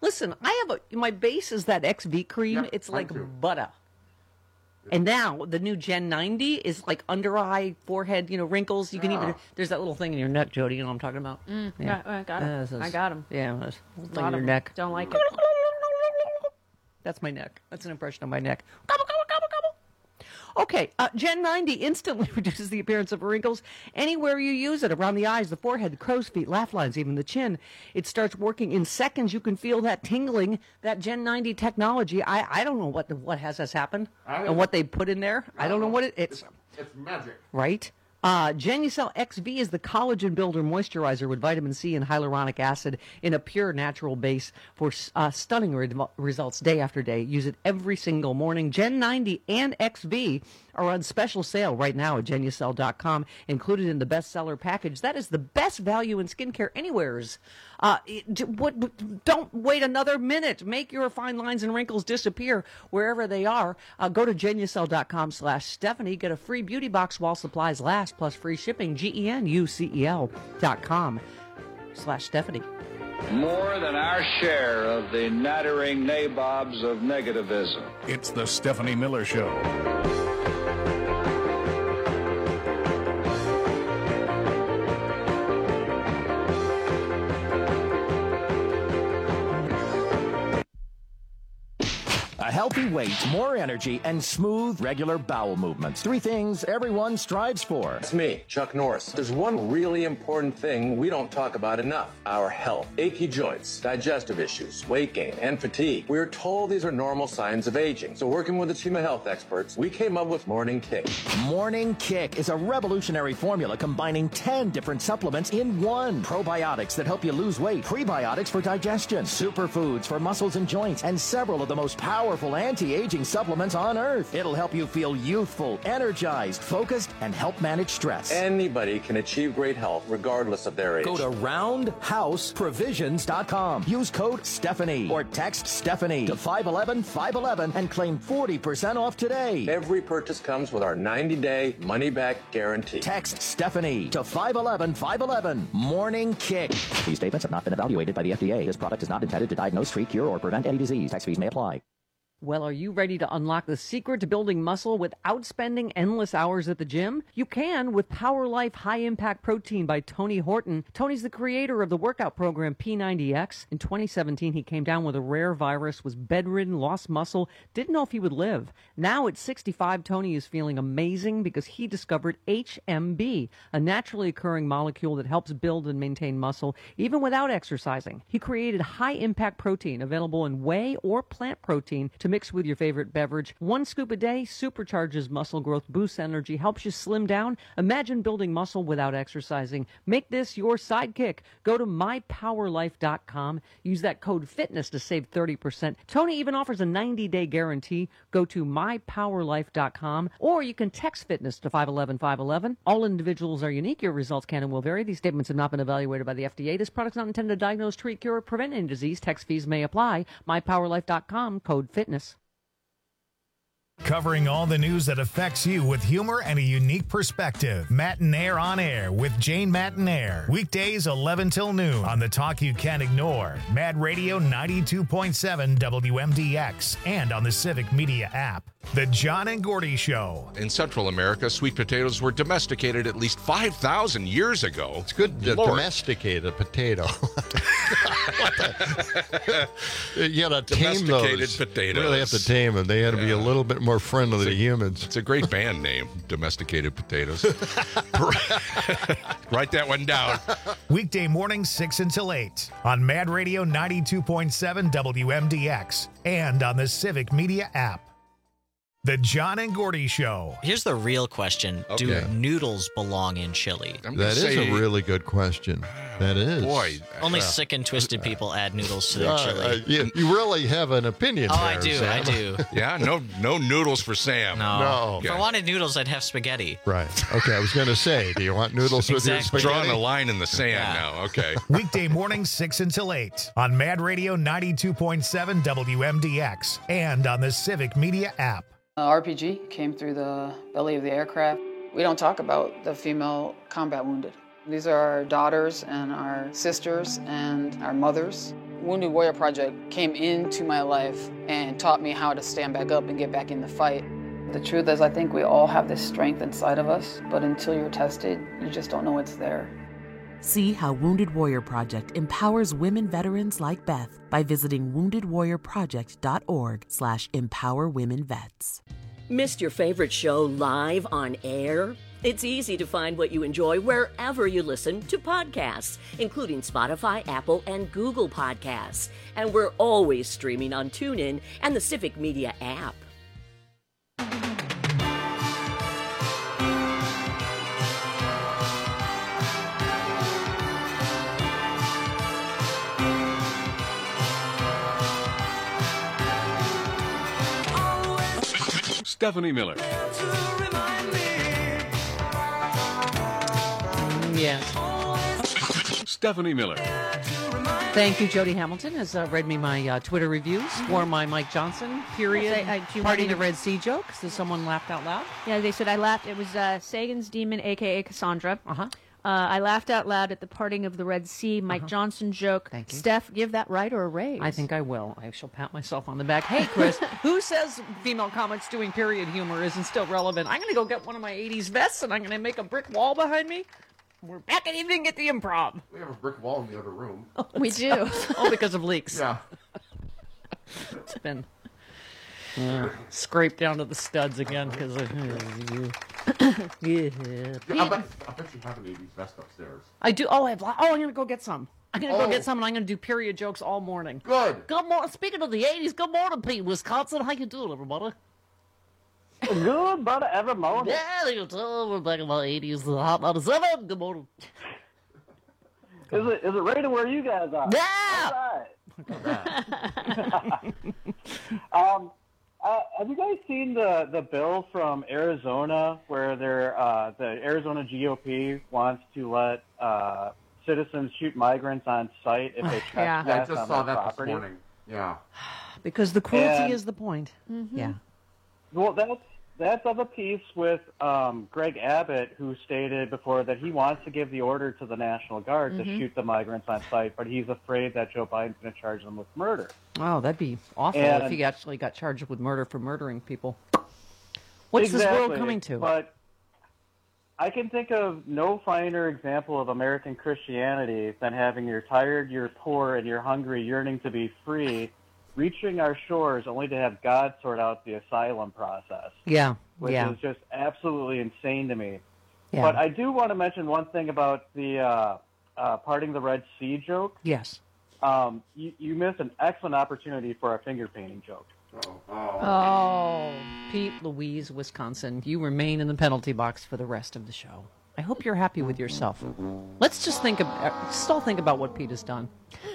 Speaker 19: Listen, I have a, my base is that X V cream.
Speaker 4: Yeah,
Speaker 19: it's
Speaker 4: mine
Speaker 19: like
Speaker 4: too.
Speaker 19: butter. And now the new Gen ninety is like under eye, forehead, you know, wrinkles. You can
Speaker 4: Yeah.
Speaker 19: even, there's that little thing in your neck, Jody, you know what I'm talking about?
Speaker 20: Mm,
Speaker 19: Yeah.
Speaker 20: yeah, I got him.
Speaker 19: Uh, this is-
Speaker 20: I got him.
Speaker 19: Yeah, this little thing
Speaker 20: Lot
Speaker 19: in your
Speaker 20: of 'em.
Speaker 19: neck.
Speaker 20: Don't like it.
Speaker 19: That's my neck. That's an impression of my neck. Gobble, gobble, gobble, gobble. Okay, uh, Gen ninety instantly reduces the appearance of wrinkles anywhere you use it, around the eyes, the forehead, the crow's feet, laugh lines, even the chin. It starts working in seconds. You can feel that tingling, that Gen ninety technology. I, I don't know what the, what has us happen
Speaker 4: I-
Speaker 19: and what they put in there. I don't know what it, it's,
Speaker 4: It's magic.
Speaker 19: right? Uh, Genucel X V is the collagen builder moisturizer with vitamin C and hyaluronic acid in a pure natural base for uh, stunning re- results day after day. Use it every single morning. Gen ninety and X V are on special sale right now at Genucel dot com, included in the bestseller package. That is the best value in skincare anywheres. Uh, it- d- what, don't wait another minute. Make your fine lines and wrinkles disappear wherever they are. Uh, go to Genucel dot com slash Stephanie. Get a free beauty box while supplies last, plus free shipping. G E N U C E L dot com slash Stephanie.
Speaker 21: More than our share of the nattering nabobs of negativism.
Speaker 22: It's the Stephanie Miller Show.
Speaker 23: A healthy weight, more energy, and smooth, regular bowel movements. Three things everyone strives for.
Speaker 24: It's me, Chuck Norris. There's one really important thing we don't talk about enough: our health. Achy joints, digestive issues, weight gain, and fatigue. We're told these are normal signs of aging. So working with a team of health experts, we came up with Morning Kick.
Speaker 23: Morning Kick is a revolutionary formula combining ten different supplements in one. Probiotics that help you lose weight, prebiotics for digestion, superfoods for muscles and joints, and several of the most powerful anti-aging supplements on earth. It'll help you feel youthful, energized, focused, and help manage stress.
Speaker 24: Anybody can achieve great health regardless of their age.
Speaker 23: Go to roundhouse provisions dot com. Use code Stephanie or text Stephanie to five one one, five one one and claim forty percent off today.
Speaker 24: Every purchase comes with our ninety day money-back guarantee.
Speaker 23: Text Stephanie to five one one, five one one. Morning Kick. These statements have not been evaluated by the F D A. This product is not intended to diagnose, treat, cure, or prevent any disease. Tax fees may apply.
Speaker 19: Well, are you ready to unlock the secret to building muscle without spending endless hours at the gym? You can with Power Life High Impact Protein by Tony Horton. Tony's the creator of the workout program P ninety X. In twenty seventeen, he came down with a rare virus, was bedridden, lost muscle, didn't know if he would live. Now at sixty-five, Tony is feeling amazing because he discovered H M B, a naturally occurring molecule that helps build and maintain muscle even without exercising. He created High Impact Protein, available in whey or plant protein, to mix with your favorite beverage. One scoop a day supercharges muscle growth, boosts energy, helps you slim down. Imagine building muscle without exercising. Make this your sidekick. Go to my power life dot com. Use that code FITNESS to save thirty percent. Tony even offers a ninety day guarantee. Go to my power life dot com, or you can text FITNESS to five one one, five one one. All individuals are unique. Your results can and will vary. These statements have not been evaluated by the F D A. This product is not intended to diagnose, treat, cure, or prevent any disease. Tax fees may apply. my power life dot com, code FITNESS.
Speaker 3: Covering all the news that affects you with humor and a unique perspective. Matinaire on Air with Jane Matinaire. Weekdays eleven till noon on the talk you can't ignore. Mad Radio ninety-two point seven W M D X and on the Civic Media app. The John and Gordy Show.
Speaker 4: In Central America, sweet potatoes were domesticated at least five thousand years ago.
Speaker 25: It's good to
Speaker 4: Lord.
Speaker 25: domesticate a potato. You got to tame
Speaker 4: Domesticated
Speaker 25: those.
Speaker 4: potatoes.
Speaker 25: Really have to tame them. They had to be a
Speaker 4: Yeah.
Speaker 25: little bit more friendly
Speaker 4: It's
Speaker 25: to
Speaker 4: a-
Speaker 25: humans.
Speaker 4: It's a great band name, Domesticated Potatoes. Write that one down.
Speaker 3: Weekday mornings six until eight on Mad Radio ninety-two point seven W M D X and on the Civic Media app. The John and Gordy Show.
Speaker 26: Here's the real question.
Speaker 25: Okay.
Speaker 26: Do noodles belong in chili?
Speaker 25: That is a really good question. That is.
Speaker 4: Boy.
Speaker 26: Only
Speaker 25: Uh,
Speaker 26: sick and twisted people add noodles to their
Speaker 25: uh,
Speaker 26: chili.
Speaker 25: uh, you, you really have an opinion
Speaker 26: Oh,
Speaker 25: there,
Speaker 26: I do,
Speaker 25: Sam.
Speaker 26: I do.
Speaker 4: Yeah, no no noodles for Sam.
Speaker 26: No.
Speaker 25: No.
Speaker 26: If I wanted noodles, I'd have spaghetti.
Speaker 25: Right. Okay, I was going to say, do you want noodles with your
Speaker 26: Exactly.
Speaker 25: spaghetti?
Speaker 4: Drawing a line in the sand
Speaker 26: Yeah.
Speaker 4: now. Okay.
Speaker 3: Weekday mornings six until eight on Mad Radio ninety-two point seven W M D X and on the Civic Media app.
Speaker 27: Uh, R P G came through the belly of the aircraft. We don't talk about the female combat wounded. These are our daughters and our sisters and our mothers. Wounded Warrior Project came into my life and taught me how to stand back up and get back in the fight. The truth is, I think we all have this strength inside of us, but until you're tested, you just don't know it's there.
Speaker 2: See how Wounded Warrior Project empowers women veterans like Beth by visiting wounded warrior project dot org slash empower women vets.
Speaker 5: Missed your favorite show live on air? It's easy to find what you enjoy wherever you listen to podcasts, including Spotify, Apple, and Google Podcasts. And we're always streaming on TuneIn and the Civic Media app.
Speaker 22: Stephanie Miller.
Speaker 19: Yes.
Speaker 22: Stephanie Miller.
Speaker 19: Thank you. Jody Hamilton has uh, read me my uh, Twitter reviews for my Mike Johnson period.
Speaker 20: Yes, I- I- do you
Speaker 19: Party
Speaker 20: want me
Speaker 19: the
Speaker 20: to-
Speaker 19: Red Sea joke. So someone laughed out loud.
Speaker 20: Yeah, they said I laughed. It was uh, Sagan's demon, a k a. Cassandra.
Speaker 19: Uh-huh.
Speaker 20: Uh, I laughed out loud at the parting of the Red Sea. Mike
Speaker 19: Uh-huh.
Speaker 20: Johnson joke.
Speaker 19: Thank you.
Speaker 20: Steph, give that right or a raise.
Speaker 19: I think I will. I shall pat myself on the back. Hey, Chris, who says female comics doing period humor isn't still relevant? I'm going to go get one of my eighties vests, and I'm going to make a brick wall behind me. We're back at evening at the Improv.
Speaker 4: We have a brick wall in the other room.
Speaker 20: We do.
Speaker 19: Oh, because of leaks.
Speaker 4: Yeah.
Speaker 19: It's been uh, scraped down to the studs again because of...
Speaker 4: Yeah, I, bet, I bet you have an eighties vest upstairs.
Speaker 19: I do. Oh, I have. Oh, I'm gonna go get some. I'm gonna
Speaker 4: Oh.
Speaker 19: go get some, and I'm gonna do period jokes all morning.
Speaker 4: Good.
Speaker 19: Good morning. Speaking of the eighties, good morning, Pete, Wisconsin. How you doing, everybody?
Speaker 6: Good, brother, every morning.
Speaker 19: Yeah, you too. We're back in the eighties. The hot ninety-seven. Good morning.
Speaker 6: Is it is it raining where you guys are?
Speaker 19: Yeah.
Speaker 6: All right. um, uh, have you guys seen the, the bill from Arizona where they're, uh, the Arizona G O P wants to let uh, citizens shoot migrants on site if they
Speaker 19: Yeah.
Speaker 6: trespass
Speaker 4: Yeah, I just
Speaker 6: on
Speaker 4: saw
Speaker 6: their
Speaker 4: that
Speaker 6: property?
Speaker 4: this morning. Yeah.
Speaker 19: Because the cruelty
Speaker 6: And-
Speaker 19: is the point. Yeah.
Speaker 6: Well, that's that's of a piece with um, Greg Abbott, who stated before that he wants to give the order to the National Guard to
Speaker 19: Mhm.
Speaker 6: shoot the migrants on site, but he's afraid that Joe Biden's going to charge them with murder.
Speaker 19: Oh, that'd be awful
Speaker 6: And-
Speaker 19: if he actually got charged with murder for murdering people. What's this world
Speaker 6: Exactly,
Speaker 19: coming to?
Speaker 6: But I can think of no finer example of American Christianity than having you're tired, you're poor, and you're hungry, yearning to be free, reaching our shores only to have God sort out the asylum process.
Speaker 19: Yeah,
Speaker 6: Which
Speaker 19: yeah.
Speaker 6: is just absolutely insane to me.
Speaker 19: Yeah.
Speaker 6: But I do want to mention one thing about the uh, uh, parting the Red Sea joke.
Speaker 19: Yes.
Speaker 6: Um, you, you missed an excellent opportunity for a finger painting joke.
Speaker 19: Oh. Pete, Louise, Wisconsin, you remain in the penalty box for the rest of the show. I hope you're happy with yourself. Let's just think about, just all think about what Pete has done.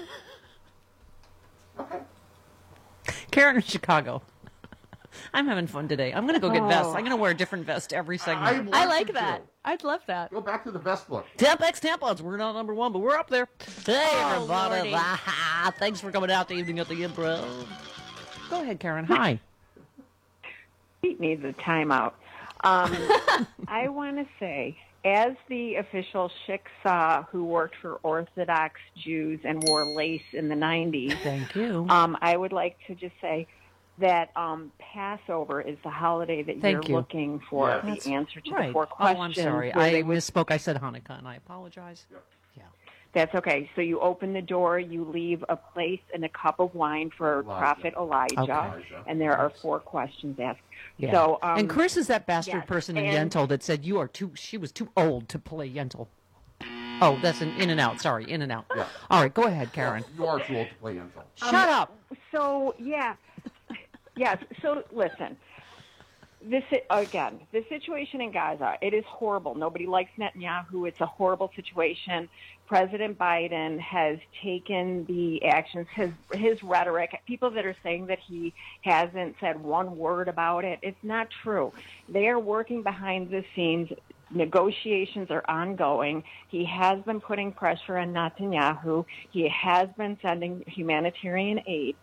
Speaker 19: Karen in Chicago. I'm having fun today. I'm going to go get vests. I'm going to wear a different vest every segment.
Speaker 20: I like that. I'd love that.
Speaker 4: Go back to the vest look.
Speaker 19: Tampax tampons. We're not number one, but we're up there. Hey,
Speaker 20: Oh,
Speaker 19: everybody.
Speaker 20: Lordy.
Speaker 19: Ah, thanks for coming out to Evening at the Improv. Go ahead, Karen. Hi.
Speaker 7: Pete needs a timeout. Um, I want to say, as the official Shiksa who worked for Orthodox Jews and wore lace in the nineties,
Speaker 19: thank you.
Speaker 7: Um, I would like to just say that um, Passover is the holiday that
Speaker 19: Thank
Speaker 7: you're
Speaker 19: you.
Speaker 7: looking for
Speaker 19: Yes.
Speaker 7: the
Speaker 19: That's
Speaker 7: answer to
Speaker 19: right.
Speaker 7: the four
Speaker 19: Oh,
Speaker 7: questions.
Speaker 19: I'm sorry.
Speaker 7: where
Speaker 19: I
Speaker 7: they would-
Speaker 19: misspoke. I said Hanukkah, and I apologize.
Speaker 7: That's okay. So you open the door, you leave a place and a cup of wine for
Speaker 19: Elijah.
Speaker 7: Prophet Elijah,
Speaker 19: Okay.
Speaker 7: and there are four questions asked.
Speaker 19: Yeah.
Speaker 7: So, um,
Speaker 19: and Chris is that bastard
Speaker 7: yes,
Speaker 19: person in
Speaker 7: and-
Speaker 19: Yentl that said you are too. She was too old to play Yentl. Oh, that's an in and out. Sorry, in and out.
Speaker 4: Yeah.
Speaker 19: All right, go ahead, Karen.
Speaker 4: You are too old to play Intel.
Speaker 7: Um,
Speaker 19: Shut up.
Speaker 7: So yeah, yes. So listen, this again, the situation in Gaza, it is horrible. Nobody likes Netanyahu. It's a horrible situation. President Biden has taken the actions, his his rhetoric. People that are saying that he hasn't said one word about it, it's not true. They are working behind the scenes. Negotiations are ongoing. He has been putting pressure on Netanyahu. He has been sending humanitarian aid.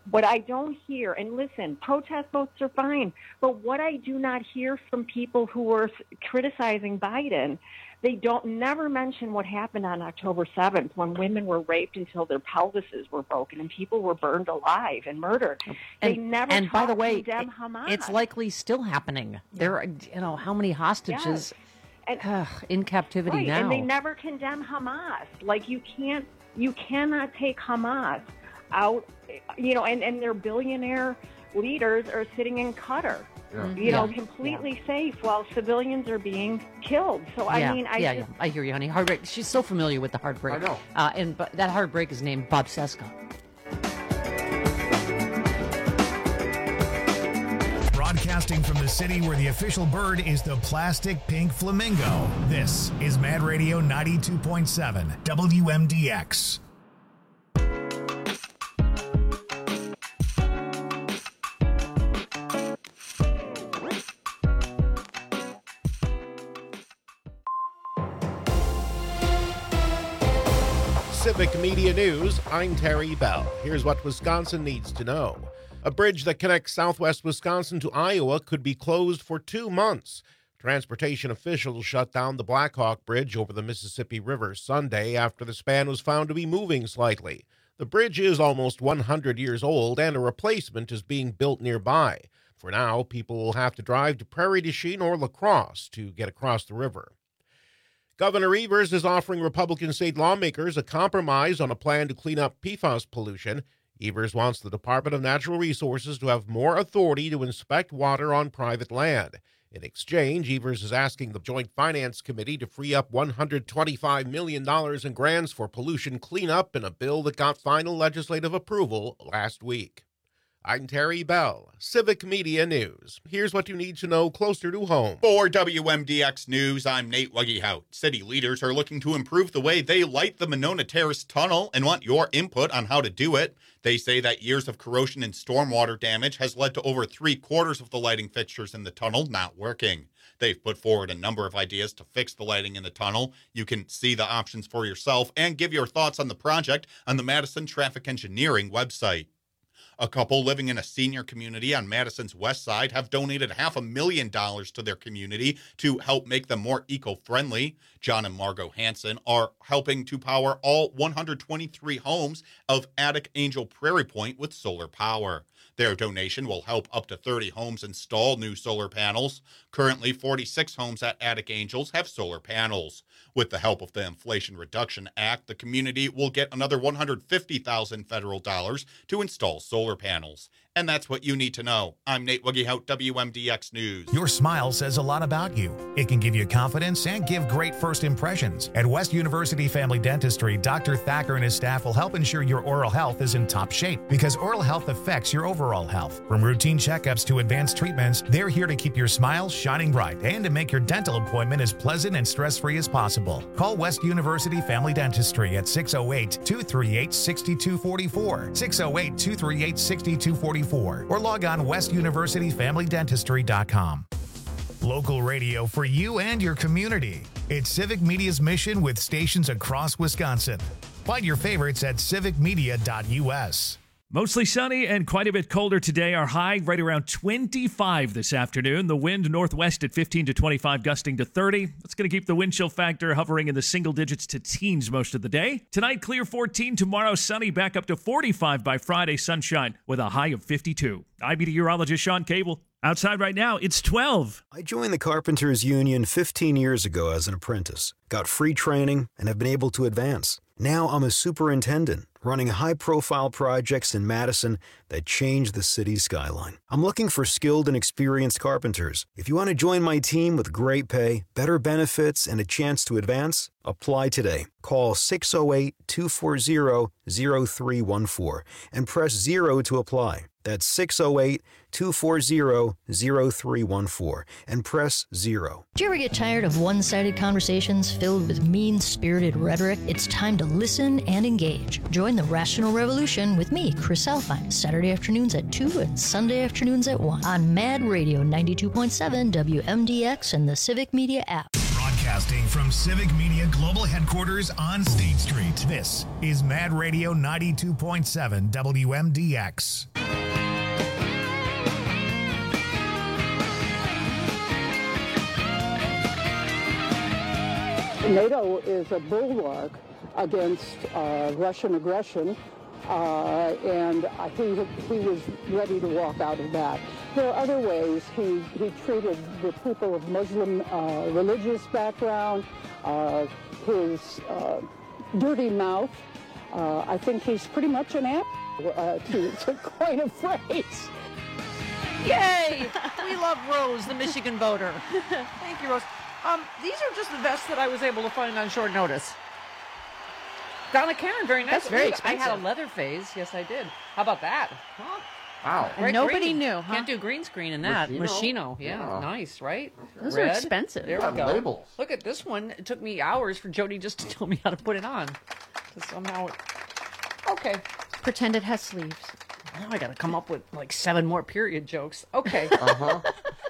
Speaker 7: What I don't hear, and listen, protest votes are fine, but what I do not hear from people who are criticizing Biden, they don't never mention what happened on October seventh when women were raped until their pelvises were broken and people were burned alive and murdered.
Speaker 19: And,
Speaker 7: they never
Speaker 19: and by the
Speaker 7: talk
Speaker 19: way,
Speaker 7: condemn Hamas.
Speaker 19: it's likely still happening. There are, you know, how many hostages
Speaker 7: Yes.
Speaker 19: ugh, in captivity
Speaker 7: right,
Speaker 19: now?
Speaker 7: and they never condemn Hamas. Like you can't, you cannot take Hamas out, you know, and, and their billionaire leaders are sitting in Qatar,
Speaker 19: Yeah.
Speaker 7: you know,
Speaker 19: Yeah.
Speaker 7: completely safe while civilians are being killed. So
Speaker 19: yeah,
Speaker 7: I mean, I
Speaker 19: yeah,
Speaker 7: just,
Speaker 19: yeah, I hear you, honey. Heartbreak. She's so familiar with the heartbreak.
Speaker 4: I know.
Speaker 19: Uh, and but that heartbreak is named Bob Seska.
Speaker 3: Broadcasting from the city where the official bird is the plastic pink flamingo. This is Mad Radio ninety-two point seven W M D X.
Speaker 4: Civic Media News, I'm Terry Bell. Here's what Wisconsin needs to know. A bridge that connects southwest Wisconsin to Iowa could be closed for two months. Transportation officials shut down the Blackhawk Bridge over the Mississippi River Sunday after the span was found to be moving slightly. The bridge is almost one hundred years old and a replacement is being built nearby. For now, people will have to drive to Prairie du Chien or La Crosse to get across the river. Governor Evers is offering Republican state lawmakers a compromise on a plan to clean up P FAS pollution. Evers wants the Department of Natural Resources to have more authority to inspect water on private land. In exchange, Evers is asking the Joint Finance Committee to free up one hundred twenty-five million dollars in grants for pollution cleanup in a bill that got final legislative approval last week. I'm Terry Bell, Civic Media News. Here's what you need to know closer to home.
Speaker 8: For W M D X News, I'm Nate Wuggyhout. City leaders are looking to improve the way they light the Monona Terrace Tunnel and want your input on how to do it. They say that years of corrosion and stormwater damage has led to over three quarters of the lighting fixtures in the tunnel not working. They've put forward a number of ideas to fix the lighting in the tunnel. You can see the options for yourself and give your thoughts on the project on the Madison Traffic Engineering website. A couple living in a senior community on Madison's west side have donated half a million dollars to their community to help make them more eco-friendly. John and Margot Hansen are helping to power all one hundred twenty-three homes of Attic Angel Prairie Point with solar power. Their donation will help up to thirty homes install new solar panels. Currently, forty-six homes at Attic Angels have solar panels. With the help of the Inflation Reduction Act, the community will get another one hundred fifty thousand dollars federal dollars to install solar panels. And that's what you need to know. I'm Nate Wuggyhout, W M D X News.
Speaker 3: Your smile says a lot about you. It can give you confidence and give great first impressions. At West University Family Dentistry, Doctor Thacker and his staff will help ensure your oral health is in top shape because oral health affects your overall health. From routine checkups to advanced treatments, they're here to keep your smile shining bright and to make your dental appointment as pleasant and stress-free as possible. Call West University Family Dentistry at six oh eight, two three eight, six two four four, six oh eight, two three eight, six two four four, or log on west university family dentistry dot com. Local radio for you and your community. It's Civic Media's mission with stations across Wisconsin. Find your favorites at civic media dot u s.
Speaker 9: Mostly sunny and quite a bit colder today. Our high right around twenty-five this afternoon. The wind northwest at fifteen to twenty-five, gusting to thirty. That's going to keep the wind chill factor hovering in the single digits to teens most of the day. Tonight, clear fourteen. Tomorrow, sunny, back up to forty-five by Friday, sunshine with a high of fifty-two. I'm meteorologist Sean Cable. Outside right now, it's twelve.
Speaker 10: I joined the Carpenters Union fifteen years ago as an apprentice, got free training, and have been able to advance. Now I'm a superintendent, running high-profile projects in Madison that change the city's skyline. I'm looking for skilled and experienced carpenters. If you want to join my team with great pay, better benefits, and a chance to advance, apply today. Call six oh eight, two four zero, zero three one four and press zero to apply. That's six oh eight, two four zero, zero three one four and press zero.
Speaker 11: Do you ever get tired of one-sided conversations filled with mean-spirited rhetoric? It's time to listen and engage. Join the Rational Revolution with me, Chris Alpine, Saturday afternoons at two and Sunday afternoons at one on Mad Radio ninety-two point seven W M D X and the Civic Media app.
Speaker 3: Broadcasting from Civic Media Global Headquarters on State Street. This is Mad Radio ninety-two point seven W M D X.
Speaker 1: NATO is a bulwark against uh, Russian aggression, uh, and I think he was ready to walk out of that. There are other ways he, he treated the people of Muslim uh, religious background, uh, his uh, dirty mouth. Uh, I think he's pretty much an ass, uh, to, to coin a phrase.
Speaker 19: Yay! We love Rose, the Michigan voter. Thank you, Rose. Um, these are just the vests that I was able to find on short notice. Donna Karen, very nice.
Speaker 20: That's very
Speaker 19: Ooh,
Speaker 20: expensive.
Speaker 19: I had a leather phase. Yes, I did. How about that? Huh?
Speaker 4: Wow.
Speaker 19: Great
Speaker 20: Nobody
Speaker 19: green.
Speaker 20: knew, huh?
Speaker 19: Can't do green screen in that.
Speaker 4: Machino?
Speaker 19: Machino. Yeah,
Speaker 4: Yeah.
Speaker 19: nice, right?
Speaker 20: Those are expensive.
Speaker 19: There
Speaker 4: Yeah,
Speaker 19: we go.
Speaker 4: labels.
Speaker 19: Look at this one. It took me hours for Jody just to tell me how to put it on. To somehow. Okay.
Speaker 20: Pretend it has sleeves.
Speaker 19: Now I got to come up with like seven more period jokes. Okay.
Speaker 4: Uh-huh.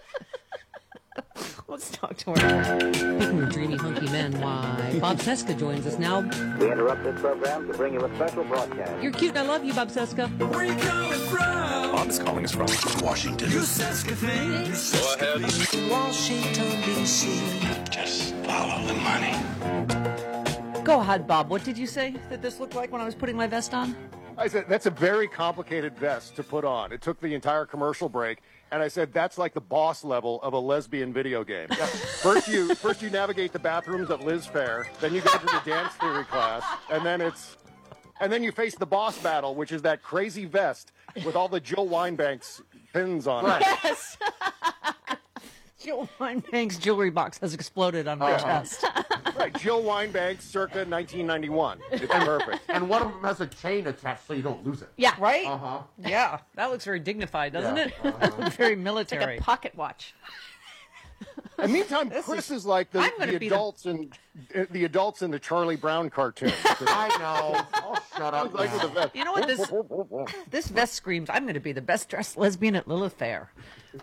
Speaker 19: Let's talk to her. Speaking of dreamy, hunky men, why? Bob Seska joins us now.
Speaker 12: We interrupt this program to bring you a special broadcast.
Speaker 19: You're cute. I love you, Bob Seska.
Speaker 12: Where you coming from?
Speaker 22: Bob is calling us from Washington.
Speaker 12: You Seska things. Go ahead. Washington, D C
Speaker 22: Just follow the money.
Speaker 19: Go ahead, Bob. What did you say that this looked like when I was putting my vest on?
Speaker 13: I said, that's a very complicated vest to put on. It took the entire commercial break. And I said, that's like the boss level of a lesbian video game. First you first you navigate the bathrooms at Liz Fair, then you go to the dance theory class, and then it's and then you face the boss battle, which is that crazy vest with all the Jill Wine-Banks pins on it.
Speaker 19: Yes. Jill Wine-Banks' jewelry box has exploded on my
Speaker 13: Uh-huh.
Speaker 19: chest.
Speaker 13: Right, Jill Wine-Banks circa nineteen ninety-one. It's perfect.
Speaker 4: And one of them has a chain attached so you don't lose it.
Speaker 19: Yeah, right?
Speaker 4: Uh-huh.
Speaker 19: Yeah, that looks very dignified, doesn't
Speaker 4: Yeah.
Speaker 19: it?
Speaker 4: Uh-huh.
Speaker 19: Very
Speaker 20: It's
Speaker 19: military.
Speaker 20: like a pocket watch.
Speaker 13: And meantime, Chris is, like the,
Speaker 19: I'm gonna
Speaker 13: the
Speaker 19: be the-
Speaker 13: adults in uh, the adults in the Charlie Brown cartoon.
Speaker 4: I know. Oh, shut up.
Speaker 13: Like with the vest.
Speaker 19: You know what this this vest screams? I'm going to be the best dressed lesbian at Lilith Fair.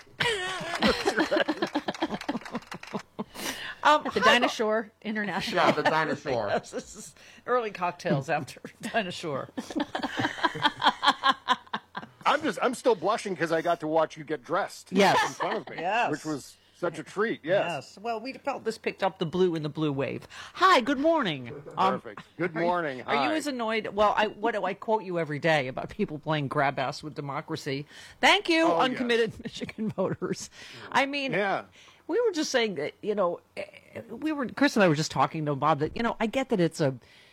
Speaker 19: um,
Speaker 20: At the Dinosaur International.
Speaker 4: Yeah, the dinosaur.
Speaker 19: Yes, this is early cocktails after Dinosaur.
Speaker 13: I'm just I'm still blushing because I got to watch you get dressed.
Speaker 19: Yes.
Speaker 13: In front of me.
Speaker 19: Yes.
Speaker 13: Which was such a treat. Yes.
Speaker 19: Well, we felt this picked up the blue in the blue wave. Hi, good morning. Um,
Speaker 13: Perfect. Good
Speaker 19: are you-
Speaker 13: morning.
Speaker 19: Are you
Speaker 13: Hi.
Speaker 19: as annoyed? Well, I what do I quote you every day about people playing grab ass with democracy? Thank you,
Speaker 13: Oh,
Speaker 19: uncommitted Michigan voters. I mean,
Speaker 13: Yeah.
Speaker 19: we were just saying that, you know, eh, we were Chris and I were just talking to Bob that, you know, I get that it's a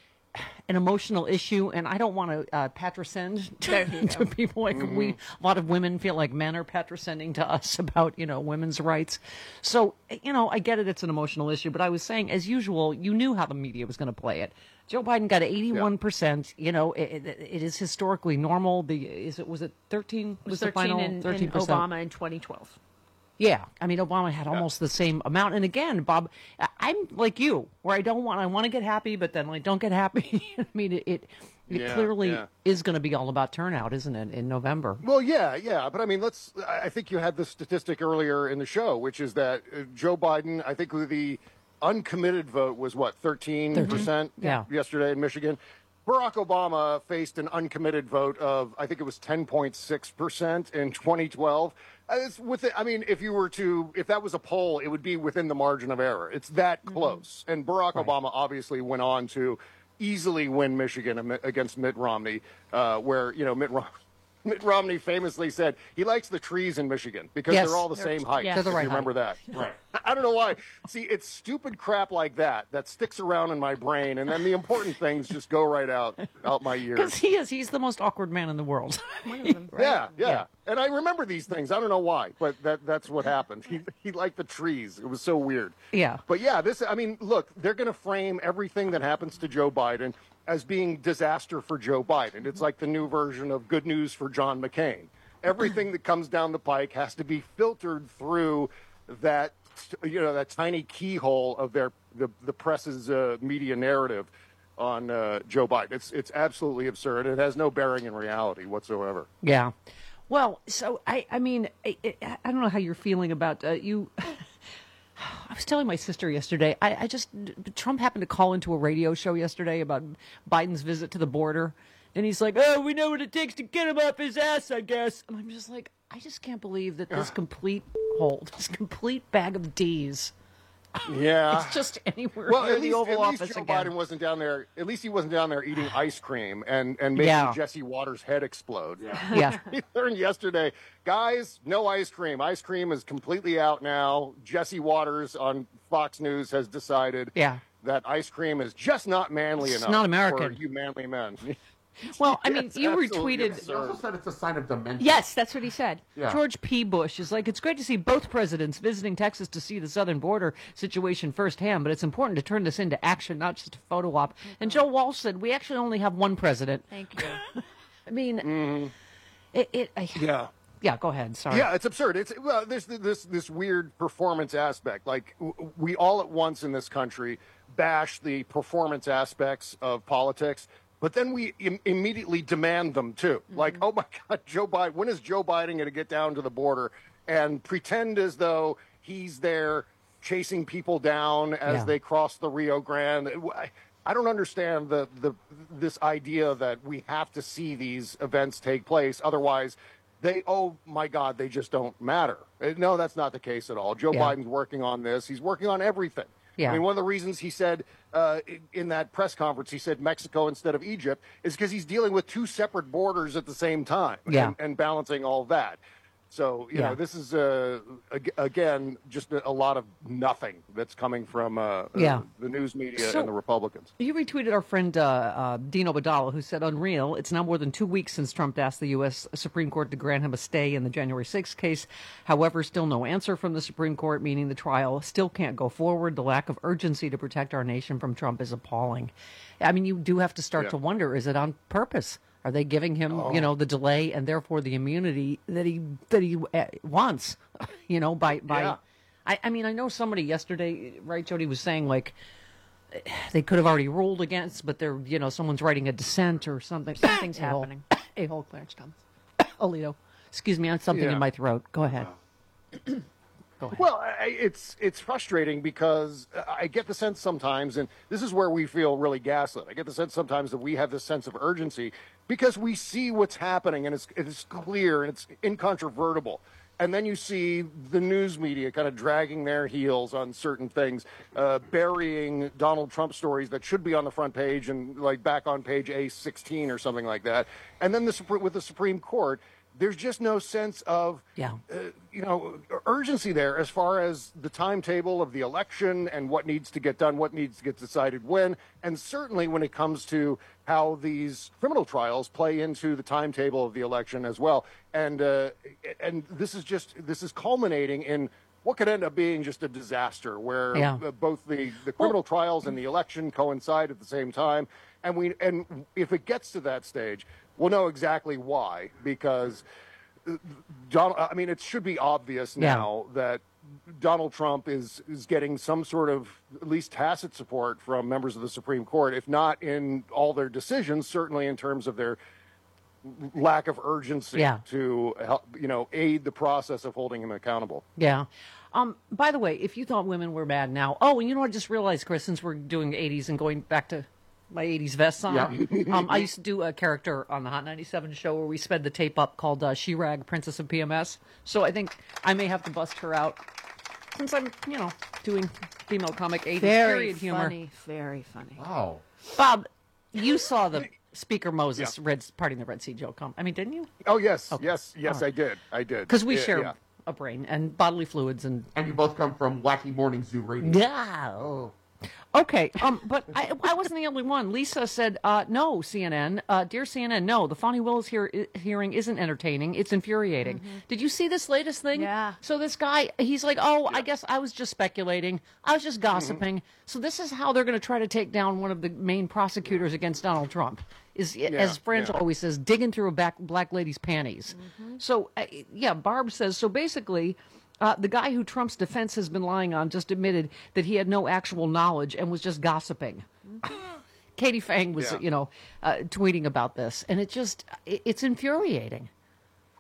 Speaker 19: an emotional issue, and I don't want to uh, patricide to, to people like
Speaker 13: Mm-hmm.
Speaker 19: we. A lot of women feel like men are patriciding to us about, you know, women's rights. So, you know, I get it; it's an emotional issue. But I was saying, as usual, you knew how the media was going to play it. Joe Biden got eighty-one percent. You know, it, it, it is historically normal. The is it was it thirteen?
Speaker 20: It was
Speaker 19: the
Speaker 20: thirteen
Speaker 19: final
Speaker 20: in, in
Speaker 19: thirteen percent?
Speaker 20: Obama in twenty twelve.
Speaker 19: Yeah, I mean, Obama had almost the same amount. And again, Bob, I- I'm like you, where I don't want, I want to get happy, but then I don't get happy. I mean, it it, it
Speaker 13: Yeah,
Speaker 19: clearly
Speaker 13: yeah.
Speaker 19: is going to be all about turnout, isn't it, in November?
Speaker 13: Well, yeah, yeah, but I mean, let's. I I think you had the statistic earlier in the show, which is that uh, Joe Biden. I think the uncommitted vote was what thirteen percent
Speaker 19: Yeah.
Speaker 13: yesterday in Michigan. Barack Obama faced an uncommitted vote of I think it was ten point six percent in twenty twelve. Uh, It's with I mean, if you were to, if that was a poll, it would be within the margin of error. It's that close. And Barack Obama obviously went on to easily win Michigan am- against Mitt Romney, uh, where you know Mitt Romney. Mitt Romney famously said he likes the trees in Michigan because
Speaker 19: Yes.
Speaker 13: they're all the
Speaker 19: They're-
Speaker 13: same height.
Speaker 19: yeah. They're the
Speaker 13: if
Speaker 19: right
Speaker 13: you remember that. Right. I don't know why. See, it's stupid crap like that that sticks around in my brain, and then the important things just go right out out my
Speaker 19: Because
Speaker 13: ears.
Speaker 19: he is, he's the most awkward man in the world.
Speaker 13: Yeah, yeah,
Speaker 19: Yeah.
Speaker 13: And I remember these things. I don't know why, but that that's what happened. He he liked the trees. It was so weird.
Speaker 19: Yeah.
Speaker 13: But yeah, this. I mean, look, they're going to frame everything that happens to Joe Biden as being disaster for Joe Biden. It's like the new version of good news for John McCain. Everything that comes down the pike has to be filtered through that, you know, that tiny keyhole of their the the press's uh, media narrative on uh, Joe Biden. It's it's absolutely absurd. It has no bearing in reality whatsoever.
Speaker 19: Yeah. Well, so I, I mean, I, I I don't know how you're feeling about uh, you. I was was telling my sister yesterday, I, I just, Trump happened to call into a radio show yesterday about Biden's visit to the border. And he's like, oh, we know what it takes to get him off his ass, I guess. And I'm just like, I just can't believe that this complete hole, this complete bag of D's.
Speaker 13: Yeah.
Speaker 19: It's just anywhere
Speaker 13: well,
Speaker 19: near
Speaker 13: at
Speaker 19: the
Speaker 13: least,
Speaker 19: Oval
Speaker 13: at least
Speaker 19: Office
Speaker 13: Joe
Speaker 19: again.
Speaker 13: Biden wasn't down there. At least he wasn't down there eating ice cream and, and making
Speaker 19: Yeah.
Speaker 13: Jesse Waters' head explode.
Speaker 19: Yeah. Yeah.
Speaker 13: We learned yesterday, guys, no ice cream. Ice cream is completely out now. Jesse Waters on Fox News has decided
Speaker 19: Yeah.
Speaker 13: that ice cream is just not manly
Speaker 19: It's
Speaker 13: enough
Speaker 19: not American.
Speaker 13: for you manly men.
Speaker 19: Well, I mean,
Speaker 13: It's
Speaker 19: you
Speaker 13: absolutely
Speaker 19: retweeted.
Speaker 13: absurd.
Speaker 14: He also said it's a sign of dementia.
Speaker 20: Yes, that's what he said.
Speaker 14: Yeah.
Speaker 19: George P. Bush is like, it's great to see both presidents visiting Texas to see the southern border situation firsthand, but it's important to turn this into action, not just a photo op. And Joe Walsh said, we actually only have one president.
Speaker 20: Thank you.
Speaker 19: I mean,
Speaker 13: Mhm.
Speaker 19: it. it I,
Speaker 13: Yeah.
Speaker 19: Yeah, go ahead. Sorry.
Speaker 13: Yeah, it's absurd. It's well, there's this this weird performance aspect. Like w- we all at once in this country bash the performance aspects of politics, but then we Im- immediately demand them too. Like, oh my God, Joe Biden. When is Joe Biden going to get down to the border and pretend as though he's there chasing people down as
Speaker 19: Yeah.
Speaker 13: they cross the Rio Grande? I- I don't understand the the this idea that we have to see these events take place, otherwise. They, oh my God, they just don't matter. Uh, No, that's not the case at all. Joe
Speaker 19: Yeah.
Speaker 13: Biden's working on this. He's working on everything.
Speaker 19: Yeah.
Speaker 13: I mean, one of the reasons he said uh, in, in that press conference, he said Mexico instead of Egypt, is because he's dealing with two separate borders at the same time
Speaker 19: Yeah.
Speaker 13: and, and balancing all that. So, you
Speaker 19: Yeah.
Speaker 13: know, this is, uh, ag- again, just a, a lot of nothing that's coming from uh,
Speaker 19: Yeah.
Speaker 13: uh, the news media
Speaker 19: So-
Speaker 13: and the Republicans.
Speaker 19: You retweeted our friend uh, uh, Dino Badala, who said, unreal. It's now more than two weeks since Trump asked the U S Supreme Court to grant him a stay in the January sixth case. However, still no answer from the Supreme Court, meaning the trial still can't go forward. The lack of urgency to protect our nation from Trump is appalling. I mean, you do have to start
Speaker 13: Yeah.
Speaker 19: to wonder, is it on purpose? Are they giving him,
Speaker 13: Oh.
Speaker 19: you know, the delay and therefore the immunity that he that he uh, wants, you know, by by
Speaker 13: Yeah.
Speaker 19: I, I mean, I know somebody yesterday, right, Jody, was saying, like, they could have already ruled against, but they're, you know, someone's writing a dissent or something.
Speaker 20: Something's
Speaker 19: A-hole.
Speaker 20: happening.
Speaker 19: A-hole, Clarence Thomas. Alito. Excuse me, I have something
Speaker 13: Yeah.
Speaker 19: in my throat. Go ahead. Go ahead.
Speaker 13: Well, I, it's it's frustrating because I get the sense sometimes, and this is where we feel really gaslit. I get the sense sometimes that we have this sense of urgency because we see what's happening and it's it's clear and it's incontrovertible. And then you see the news media kind of dragging their heels on certain things, uh, burying Donald Trump stories that should be on the front page and like back on page A sixteen or something like that. And then the Supre- with the Supreme Court, there's just no sense of
Speaker 19: Yeah.
Speaker 13: uh, you know, urgency there as far as the timetable of the election and what needs to get done, what needs to get decided when, and certainly when it comes to how these criminal trials play into the timetable of the election as well. And uh, and this is just this is culminating in what could end up being just a disaster where
Speaker 19: Yeah.
Speaker 13: uh, both the, the criminal trials and the election coincide at the same time. And we and if it gets to that stage, we'll know exactly why, because Donald, I mean, it should be obvious
Speaker 19: Yeah.
Speaker 13: now that Donald Trump is is getting some sort of at least tacit support from members of the Supreme Court, if not in all their decisions, certainly in terms of their lack of urgency
Speaker 19: Yeah.
Speaker 13: to help, you know, aid the process of holding him accountable.
Speaker 19: Yeah. Um, by the way, if you thought women were bad now, oh, and you know what I just realized, Chris, since we're doing eighties and going back to my eighties vests on,
Speaker 14: Yeah.
Speaker 19: um, I used to do a character on the Hot ninety-seven show where we sped the tape up called uh, She-Rag, Princess of P M S. So I think I may have to bust her out since I'm, you know, doing female comic eighties
Speaker 20: Very
Speaker 19: period humor.
Speaker 20: funny. Very funny.
Speaker 14: Wow.
Speaker 19: Bob, you saw the Speaker Moses Red, parting the Red Sea joke come. I mean, didn't you?
Speaker 13: Oh yes,
Speaker 19: Okay.
Speaker 13: yes, yes,
Speaker 19: All right.
Speaker 13: I did, I did.
Speaker 19: Because we
Speaker 13: Yeah,
Speaker 19: share
Speaker 13: yeah.
Speaker 19: a brain and bodily fluids and
Speaker 14: And you both come from Wacky Morning Zoo Radio.
Speaker 19: Yeah. Oh. Okay, um, but I, I wasn't the only one. Lisa said, uh, no, C N N. Uh, dear C N N, no, the Fonnie Willis hear, hearing isn't entertaining. It's infuriating. Did you see this latest thing?
Speaker 20: Yeah.
Speaker 19: So this guy, he's like, oh, I guess I was just speculating. I was just gossiping. So this is how they're going to try to take down one of the main prosecutors against Donald Trump. Is, as French
Speaker 13: yeah.
Speaker 19: always says, digging through a back, black lady's panties. So, uh, yeah, Barb says, so basically... Uh, the guy who Trump's defense has been lying on just admitted that he had no actual knowledge and was just gossiping. Katie Fang was,
Speaker 13: Yeah.
Speaker 19: you know, uh, tweeting about this, and it just, it, it's infuriating.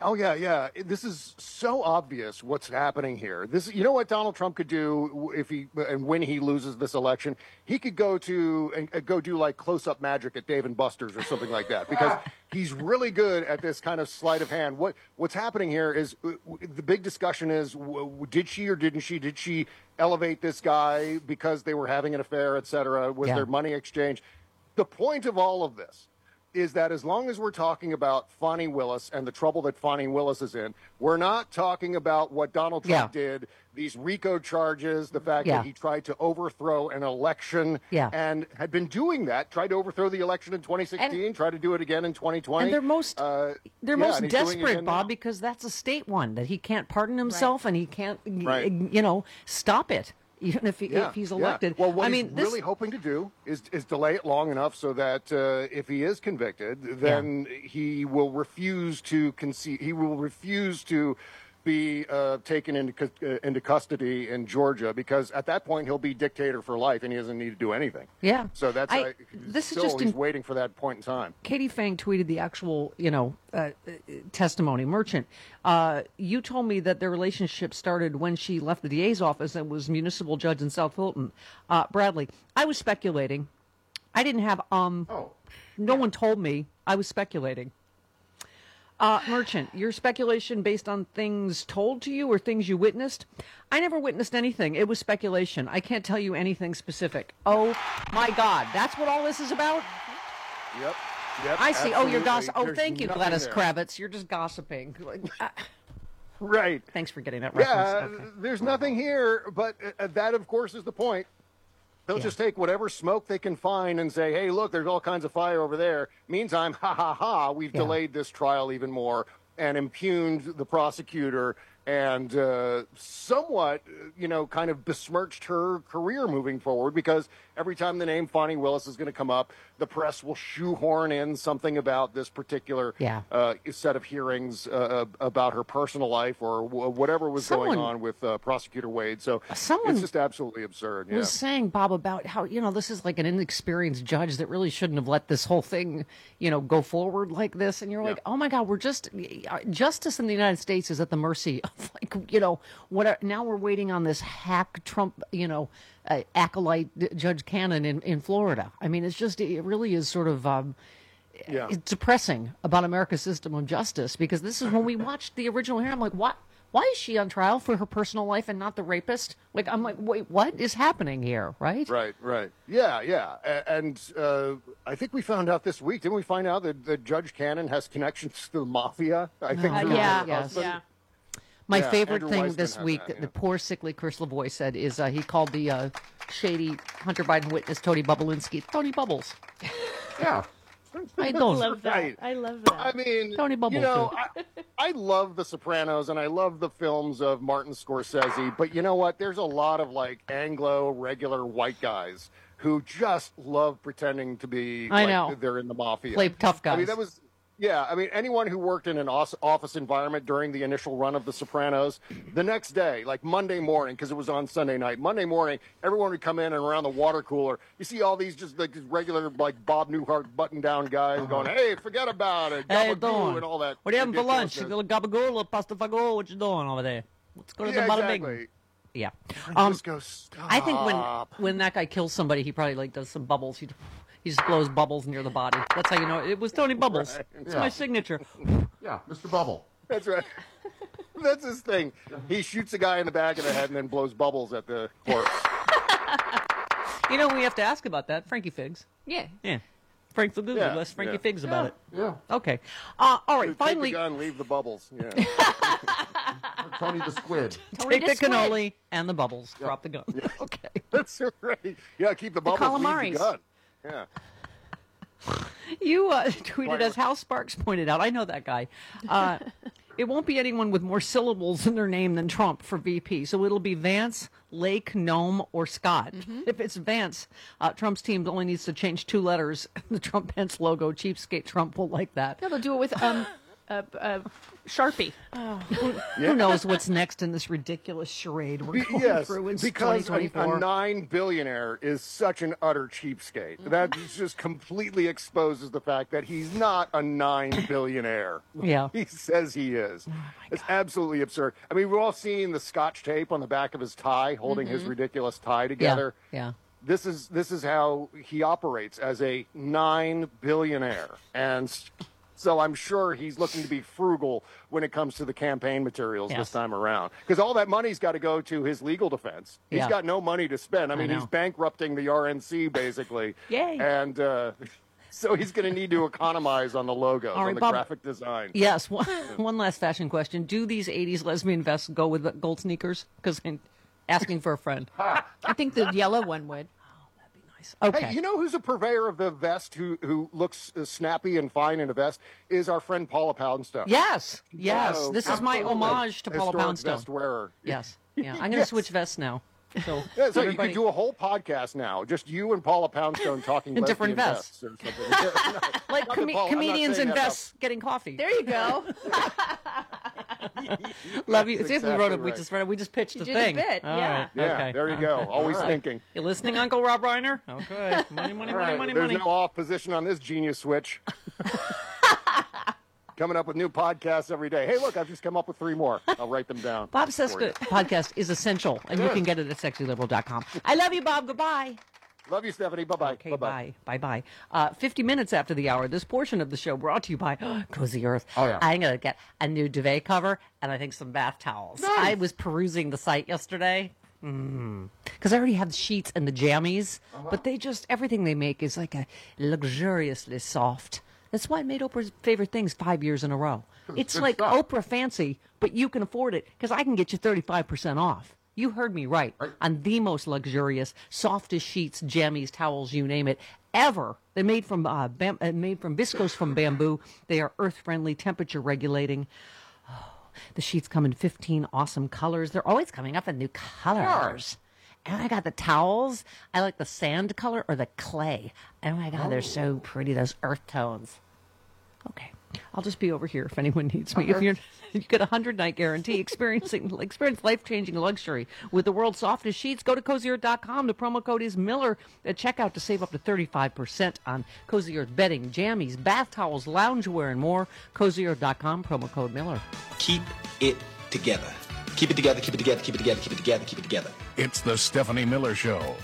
Speaker 13: Oh yeah, yeah. This is so obvious what's happening here. This, you know, what Donald Trump could do if he and when he loses this election, he could go to and uh, go do like close-up magic at Dave and Buster's or something like that, because he's really good at this kind of sleight of hand. What what's happening here is uh, the big discussion is: w- did she or didn't she? Did she elevate this guy because they were having an affair, et cetera? Was
Speaker 19: Yeah.
Speaker 13: there money exchange? The point of all of this is that as long as we're talking about Fani Willis and the trouble that Fani Willis is in, we're not talking about what Donald Trump
Speaker 19: Yeah.
Speaker 13: did, these RICO charges, the fact
Speaker 19: Yeah.
Speaker 13: that he tried to overthrow an election
Speaker 19: Yeah.
Speaker 13: and had been doing that, tried to overthrow the election in twenty sixteen, tried to do it again in twenty twenty.
Speaker 19: And they're most
Speaker 13: uh,
Speaker 19: they're
Speaker 13: yeah,
Speaker 19: most
Speaker 13: and he's doing it
Speaker 19: desperate,
Speaker 13: again
Speaker 19: Bob,
Speaker 13: now.
Speaker 19: because that's a state one that he can't pardon himself and he can't,
Speaker 13: Right.
Speaker 19: you know, stop it. Even if, he,
Speaker 13: Yeah,
Speaker 19: if he's
Speaker 13: yeah.
Speaker 19: elected.
Speaker 13: Well, what
Speaker 19: I
Speaker 13: he's
Speaker 19: mean, this,
Speaker 13: really hoping to do is is delay it long enough so that uh, if he is convicted, then he will refuse to concede. He will refuse to be uh, taken into cu- uh, into custody in Georgia, because at that point he'll be dictator for life and he doesn't need to do anything.
Speaker 19: Yeah.
Speaker 13: So that's
Speaker 19: I-
Speaker 13: uh,
Speaker 19: this is
Speaker 13: still,
Speaker 19: just
Speaker 13: he's
Speaker 19: in-
Speaker 13: waiting for that point in time.
Speaker 19: Katie Fang tweeted the actual, you know, uh, uh, testimony. Merchant, uh, you told me that their relationship started when she left the D A's office and was municipal judge in South Fulton. Uh, Bradley, I was speculating. I didn't have, um,
Speaker 14: Oh.
Speaker 19: no one told me. I was speculating. Uh, Merchant, your speculation based on things told to you or things you witnessed? I never witnessed anything. It was speculation. I can't tell you anything specific. Oh, my God. That's what all this is about?
Speaker 13: Yep. Yep.
Speaker 19: I see. Oh, you're
Speaker 13: absolutely.
Speaker 19: gossiping. Oh,
Speaker 13: There's
Speaker 19: thank you,
Speaker 13: nothing
Speaker 19: Gladys
Speaker 13: there.
Speaker 19: Kravitz. You're just gossiping. Uh,
Speaker 13: Right.
Speaker 19: Thanks for getting that
Speaker 13: Yeah,
Speaker 19: reference. Okay.
Speaker 13: there's nothing here, but uh, that, of course, is the point. They'll just take whatever smoke they can find and say, hey, look, there's all kinds of fire over there. Meantime, ha, ha, ha, we've
Speaker 19: Yeah.
Speaker 13: delayed this trial even more and impugned the prosecutor and uh, somewhat, uh, you know, kind of besmirched her career moving forward, because every time the name Fani Willis is going to come up, the press will shoehorn in something about this particular
Speaker 19: Yeah.
Speaker 13: uh, set of hearings uh, about her personal life or w- whatever was going
Speaker 19: Someone-
Speaker 13: on with uh, Prosecutor Wade. So
Speaker 19: Someone
Speaker 13: it's just absolutely absurd. Yeah.
Speaker 19: was saying, Bob, about how, you know, this is like an inexperienced judge that really shouldn't have let this whole thing, you know, go forward like this. And you're like, oh, my God, we're just, justice in the United States is at the mercy of, like, you know, what, now we're waiting on this hack Trump, you know, uh, acolyte Judge Cannon in, in Florida. I mean, it's just, it really is sort of, um,
Speaker 13: Yeah.
Speaker 19: it's depressing about America's system of justice, because this is when we watched the original hearing. I'm like, what? Why is she on trial for her personal life and not the rapist? Like, I'm like, wait, what is happening here? Right?
Speaker 13: Right, right. Yeah, yeah. A- And uh, I think we found out this week, didn't we find out that, that Judge Cannon has connections to the mafia? I think
Speaker 19: Uh,
Speaker 13: through
Speaker 19: yeah,
Speaker 13: her
Speaker 19: yes.
Speaker 13: husband.
Speaker 20: Yeah.
Speaker 19: My
Speaker 13: Yeah,
Speaker 19: favorite
Speaker 13: Andrew
Speaker 19: thing
Speaker 13: Weissman
Speaker 19: this
Speaker 13: has
Speaker 19: week
Speaker 13: that,
Speaker 19: that
Speaker 13: yeah.
Speaker 19: the poor, sickly Chris Lavoie said is uh, he called the uh, shady Hunter Biden witness, Tony Bubblinsky, Tony Bubbles.
Speaker 14: Yeah.
Speaker 19: I
Speaker 20: I
Speaker 19: don't.
Speaker 20: love that.
Speaker 13: Right.
Speaker 20: I love that.
Speaker 13: I mean,
Speaker 19: Tony Bubbles,
Speaker 13: you know, I, I love The Sopranos and I love the films of Martin Scorsese, but you know what? There's a lot of like Anglo regular white guys who just love pretending to be
Speaker 19: I
Speaker 13: like
Speaker 19: know.
Speaker 13: they're in the mafia.
Speaker 19: Play tough
Speaker 13: I mean,
Speaker 19: guys.
Speaker 13: that was, yeah, I mean, anyone who worked in an os- office environment during the initial run of The Sopranos, the next day, like Monday morning, because it was on Sunday night, Monday morning, everyone would come in and around the water cooler, you see all these just like regular, like Bob Newhart button-down guys going, hey, forget about it,
Speaker 19: How you
Speaker 13: gabagool,
Speaker 19: doing?
Speaker 13: and all that.
Speaker 19: What are you having for lunch?
Speaker 13: ridiculousness.
Speaker 19: Little gabagool or pasta fagool? What you doing over there? Let's go to
Speaker 13: Yeah,
Speaker 19: the bada bing.
Speaker 13: exactly.
Speaker 19: Yeah.
Speaker 13: And
Speaker 19: Um,
Speaker 13: just go, stop.
Speaker 19: I think when when that guy kills somebody, he probably like does some bubbles. He he just blows bubbles near the body. That's how you know it was Tony Bubbles.
Speaker 13: Right.
Speaker 19: It's
Speaker 14: Yeah.
Speaker 19: my signature.
Speaker 14: Yeah, Mister Bubble.
Speaker 13: That's right. That's his thing. He shoots a guy in the back of the head and then blows bubbles at the corpse.
Speaker 19: You know, we have to ask about that. Frankie Figs.
Speaker 20: yeah.
Speaker 19: Yeah. Frank Faguzi,
Speaker 13: Yeah,
Speaker 19: less Frankie
Speaker 13: yeah.
Speaker 19: Figs about it.
Speaker 14: Yeah.
Speaker 19: Okay. Uh, all right.
Speaker 13: Take
Speaker 19: Finally,
Speaker 13: the gun, leave the bubbles. Yeah.
Speaker 14: Tony the Squid.
Speaker 20: Tony
Speaker 19: take the
Speaker 20: Squid.
Speaker 19: cannoli and the bubbles. Drop the gun. Okay.
Speaker 13: That's right. Yeah, keep the bubbles, leave
Speaker 20: calamaris.
Speaker 13: the gun. Yeah.
Speaker 19: You uh, tweeted, as Hal Sparks pointed out, I know that guy. Uh, it won't be anyone with more syllables in their name than Trump for V P. So it'll be Vance, Lake, Nome, or Scott. If it's Vance, uh, Trump's team only needs to change two letters. The Trump Pence logo, cheapskate Trump will like that.
Speaker 20: Yeah, they'll do it with um, uh, uh, Sharpie.
Speaker 19: Oh, who,
Speaker 13: Yeah.
Speaker 19: who knows what's next in this ridiculous charade we're
Speaker 13: Be-
Speaker 19: going
Speaker 13: yes,
Speaker 19: through in
Speaker 13: because a,
Speaker 19: twenty twenty-four?
Speaker 13: a nine billionaire is such an utter cheapskate.
Speaker 19: Mm-hmm.
Speaker 13: That just completely exposes the fact that he's not a nine billionaire.
Speaker 19: Yeah.
Speaker 13: He says he is. It's absolutely absurd. I mean, we've all seen the Scotch tape on the back of his tie, holding his
Speaker 19: Mhm.
Speaker 13: ridiculous tie together.
Speaker 19: Yeah.
Speaker 13: This is this is how he operates as a nine billionaire, and s- so I'm sure he's looking to be frugal when it comes to the campaign materials
Speaker 19: Yes.
Speaker 13: this time around, because all that money's got to go to his legal defense. He's
Speaker 19: Yeah.
Speaker 13: got no money to spend. I
Speaker 19: I
Speaker 13: mean, he's
Speaker 19: know.
Speaker 13: bankrupting the R N C basically.
Speaker 19: Yay.
Speaker 13: And uh, so he's going to need to economize on the logos,
Speaker 19: All right,
Speaker 13: on the
Speaker 19: Bob.
Speaker 13: graphic design.
Speaker 19: Yes. One, one last fashion question. Do these eighties lesbian vests go with the gold sneakers? Because I'm asking for a friend.
Speaker 20: I think the yellow one would.
Speaker 19: Okay.
Speaker 13: Hey, you know who's a purveyor of the vest who who looks uh, snappy and fine in a vest is our friend Paula Poundstone.
Speaker 19: Yes. Yes.
Speaker 13: Oh,
Speaker 19: this is my
Speaker 13: absolutely.
Speaker 19: homage to Paula
Speaker 13: Historic
Speaker 19: Poundstone.
Speaker 13: vest wearer.
Speaker 19: Yes. Yeah. I'm going to
Speaker 13: Yes.
Speaker 19: switch vests now. So,
Speaker 13: Yeah, so you
Speaker 19: everybody-
Speaker 13: could do a whole podcast now, just you and Paula Poundstone talking
Speaker 19: In different
Speaker 13: lesbian
Speaker 19: vests.
Speaker 13: or something.
Speaker 19: like
Speaker 13: Not
Speaker 19: com-
Speaker 13: that Paula- I'm not
Speaker 19: comedians
Speaker 13: saying
Speaker 19: in
Speaker 13: that about-
Speaker 19: vests getting coffee.
Speaker 20: There you go.
Speaker 19: Love you.
Speaker 13: That's
Speaker 19: See if we wrote it.
Speaker 13: exactly
Speaker 19: We
Speaker 13: right.
Speaker 19: just read it. We just pitched
Speaker 20: You
Speaker 19: the
Speaker 20: did a
Speaker 19: thing.
Speaker 20: bit,
Speaker 19: All
Speaker 20: yeah.
Speaker 19: right,
Speaker 13: Yeah,
Speaker 19: okay.
Speaker 13: there you go. Always
Speaker 19: All right.
Speaker 13: thinking.
Speaker 19: You listening, Uncle Rob Reiner? Okay. Money, money,
Speaker 13: All
Speaker 19: money,
Speaker 13: right,
Speaker 19: money,
Speaker 13: There's
Speaker 19: money.
Speaker 13: no off position on this genius switch. Coming up with new podcasts every day. Hey, look, I've just come up with three more. I'll write them down.
Speaker 19: Bob
Speaker 13: for you.
Speaker 19: Seska podcast is essential, and you can get it at sexy liberal dot com. I love you, Bob. Goodbye.
Speaker 13: Love you, Stephanie. Bye-bye.
Speaker 19: Okay,
Speaker 13: Bye-bye.
Speaker 19: bye. Bye-bye. Uh, fifty minutes after the hour, this portion of the show brought to you by Cozy Earth.
Speaker 14: Oh, yeah.
Speaker 19: I'm going to get a new duvet cover and I think some bath towels.
Speaker 14: Nice.
Speaker 19: I was perusing the site yesterday. Because I already have the sheets and the jammies,
Speaker 14: Uh-huh.
Speaker 19: but they just, everything they make is like a luxuriously soft. That's why I made Oprah's favorite things five years in a row. It's
Speaker 14: Good
Speaker 19: like
Speaker 14: stuff.
Speaker 19: Oprah fancy, but you can afford it because I can get you thirty-five percent off. You heard me right.
Speaker 14: Right.
Speaker 19: On the most luxurious, softest sheets, jammies, towels, you name it, ever. They're made from uh, bam- uh, made from viscose from bamboo. They are earth friendly, temperature regulating. Oh, the sheets come in fifteen awesome colors. They're always coming up in new colors. And I got the towels. I like the sand color or the clay. Oh my God, they're so pretty. Those earth tones. Okay. I'll just be over here if anyone needs me. If you're, you get a hundred night guarantee, experiencing experience life changing luxury with the world's softest sheets. Go to cozy earth dot com. The promo code is Miller at checkout to save up to thirty five percent on Cozy Earth bedding, jammies, bath towels, loungewear, and more. cozy earth dot com. Promo code Miller.
Speaker 15: Keep it together. Keep it together. Keep it together. Keep it together. Keep it together. Keep it together.
Speaker 16: It's the Stephanie Miller Show.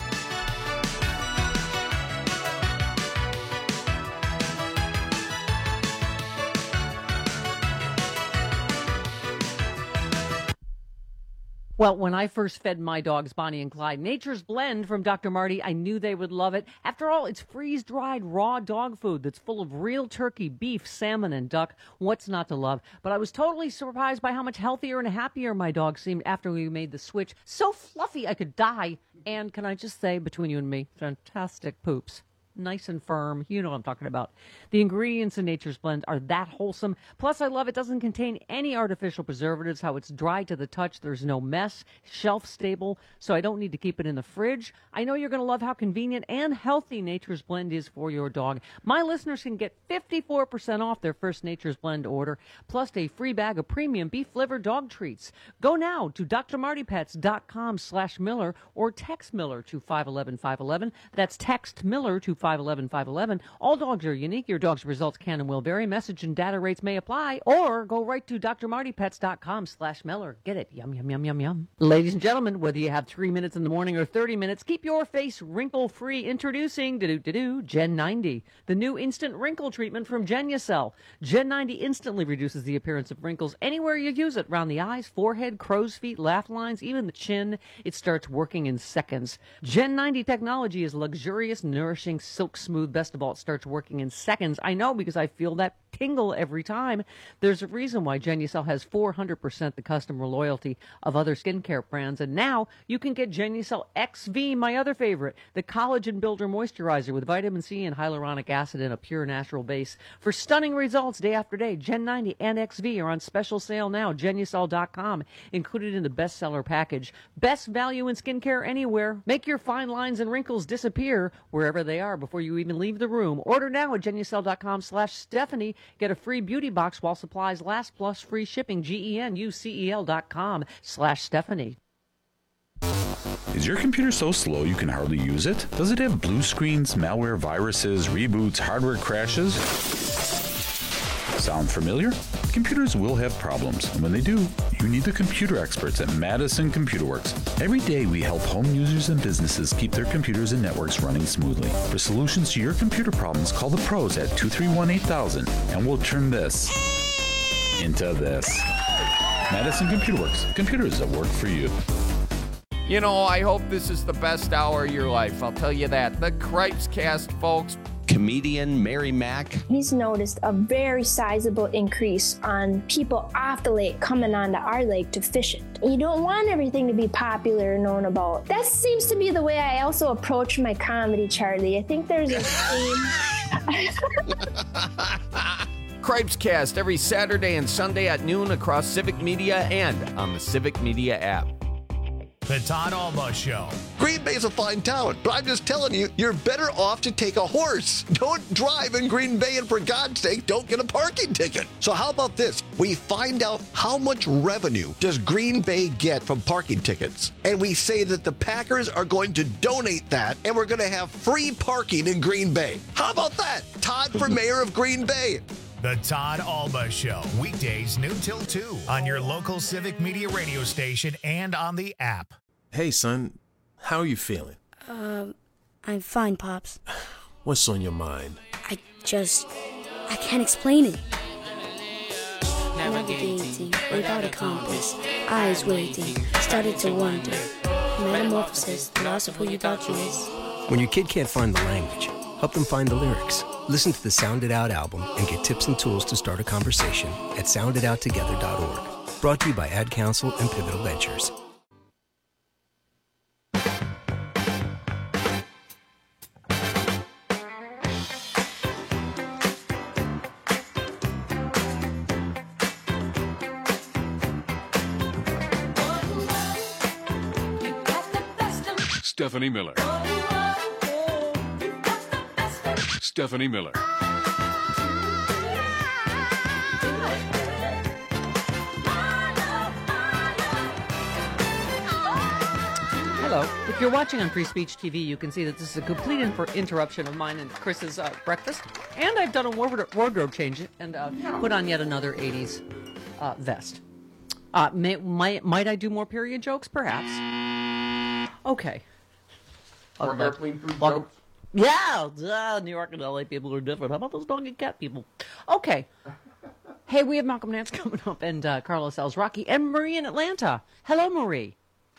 Speaker 19: Well, when I first fed my dogs Bonnie and Clyde Nature's Blend from Doctor Marty, I knew they would love it. After all, it's freeze-dried raw dog food that's full of real turkey, beef, salmon, and duck. What's not to love? But I was totally surprised by how much healthier and happier my dog seemed after we made the switch. So fluffy I could die. And can I just say, between you and me, fantastic poops. Nice and firm. You know what I'm talking about. The ingredients in Nature's Blend are that wholesome. Plus, I love it doesn't contain any artificial preservatives, how it's dry to the touch. There's no mess, shelf stable, so I don't need to keep it in the fridge. I know you're going to love how convenient and healthy Nature's Blend is for your dog. My listeners can get fifty-four percent off their first Nature's Blend order, plus a free bag of premium beef-flavored dog treats. Go now to d r marty pets dot com slash Miller or text Miller to five one one five one one. That's text Miller to five one one five one one. All dogs are unique. Your dog's results can and will vary. Message and data rates may apply. Or go right to d r marty pets dot com slash Miller. Get it. Yum, yum, yum, yum, yum. Ladies and gentlemen, whether you have three minutes in the morning or thirty minutes, keep your face wrinkle-free. Introducing do-do-do-do, Gen ninety, the new instant wrinkle treatment from Genucel. Gen ninety instantly reduces the appearance of wrinkles anywhere you use it. Around the eyes, forehead, crow's feet, laugh lines, even the chin. It starts working in seconds. Gen ninety technology is luxurious, nourishing, silk smooth. Best of all, it starts working in seconds. I know because I feel that tingle every time. There's a reason why Genucel has four hundred percent the customer loyalty of other skincare brands. And now you can get Genucel X V, my other favorite, the collagen builder moisturizer with vitamin C and hyaluronic acid in a pure natural base. For stunning results day after day, Gen ninety and X V are on special sale now. Genucel dot com, included in the bestseller package. Best value in skincare anywhere. Make your fine lines and wrinkles disappear wherever they are before you even leave the room. Order now at Genucel dot com slash Stephanie. Get a free beauty box while supplies last, plus free shipping. G E N U C E L dot com slash Stephanie.
Speaker 17: Is your computer so slow you can hardly use it? Does it have blue screens, malware, viruses, reboots, hardware crashes? Sound familiar? Computers will have problems, and when they do, you need the computer experts at Madison Computer Works. Every day we help home users and businesses keep their computers and networks running smoothly. For solutions to your computer problems, call the pros at two three one, eight thousand, and we'll turn this into this. Madison Computer Works. Computers that work for you.
Speaker 18: You know, I hope this is the best hour of your life. I'll tell you that. The Cripes Cast, folks.
Speaker 21: Comedian Mary Mack.
Speaker 23: He's noticed a very sizable increase on people off the lake coming onto our lake to fish it. You don't want everything to be popular and known about. That seems to be the way I also approach my comedy, Charlie. I think there's a theme.
Speaker 18: Cripes Cast every Saturday and Sunday at noon across Civic Media and on the Civic Media app.
Speaker 3: The Todd Alba Show.
Speaker 24: Green Bay's a fine town, but I'm just telling you, you're better off to take a horse. Don't drive in Green Bay, and for God's sake, don't get a parking ticket. So how about this? We find out how much revenue does Green Bay get from parking tickets, and we say that the Packers are going to donate that, and we're going to have free parking in Green Bay. How about that? Todd for mayor of Green Bay.
Speaker 3: The Todd Alba Show, weekdays noon till two on your local Civic Media radio station and on the app.
Speaker 25: Hey, son, how are you feeling?
Speaker 26: Um, I'm fine, Pops.
Speaker 25: What's on your mind?
Speaker 26: I just, I can't explain it. Navigating without a compass, eyes waiting, started to wonder. Metamorphosis, the loss of who you thought you was.
Speaker 28: When your kid can't find the language, help them find the lyrics. Listen to the Sound It Out album and get tips and tools to start a conversation at sound it out together dot org. Brought to you by Ad Council and Pivotal Ventures.
Speaker 16: Stephanie Miller. Stephanie Miller.
Speaker 19: Hello. If you're watching on Free Speech T V, you can see that this is a complete inter- interruption of mine and Chris's uh, breakfast. And I've done a wardrobe, wardrobe change and uh, put on yet another eighties uh, vest. Uh, may, might, might I do more period jokes? Perhaps. Okay.
Speaker 14: More
Speaker 19: Okay.
Speaker 14: airplane food
Speaker 19: Welcome-
Speaker 14: jokes?
Speaker 19: Yeah, uh, New York and L A people are different. How about those dog and cat people? Okay. Hey, we have Malcolm Nance coming up, and uh, Carlos Alzraki, and Marie in Atlanta. Hello, Marie.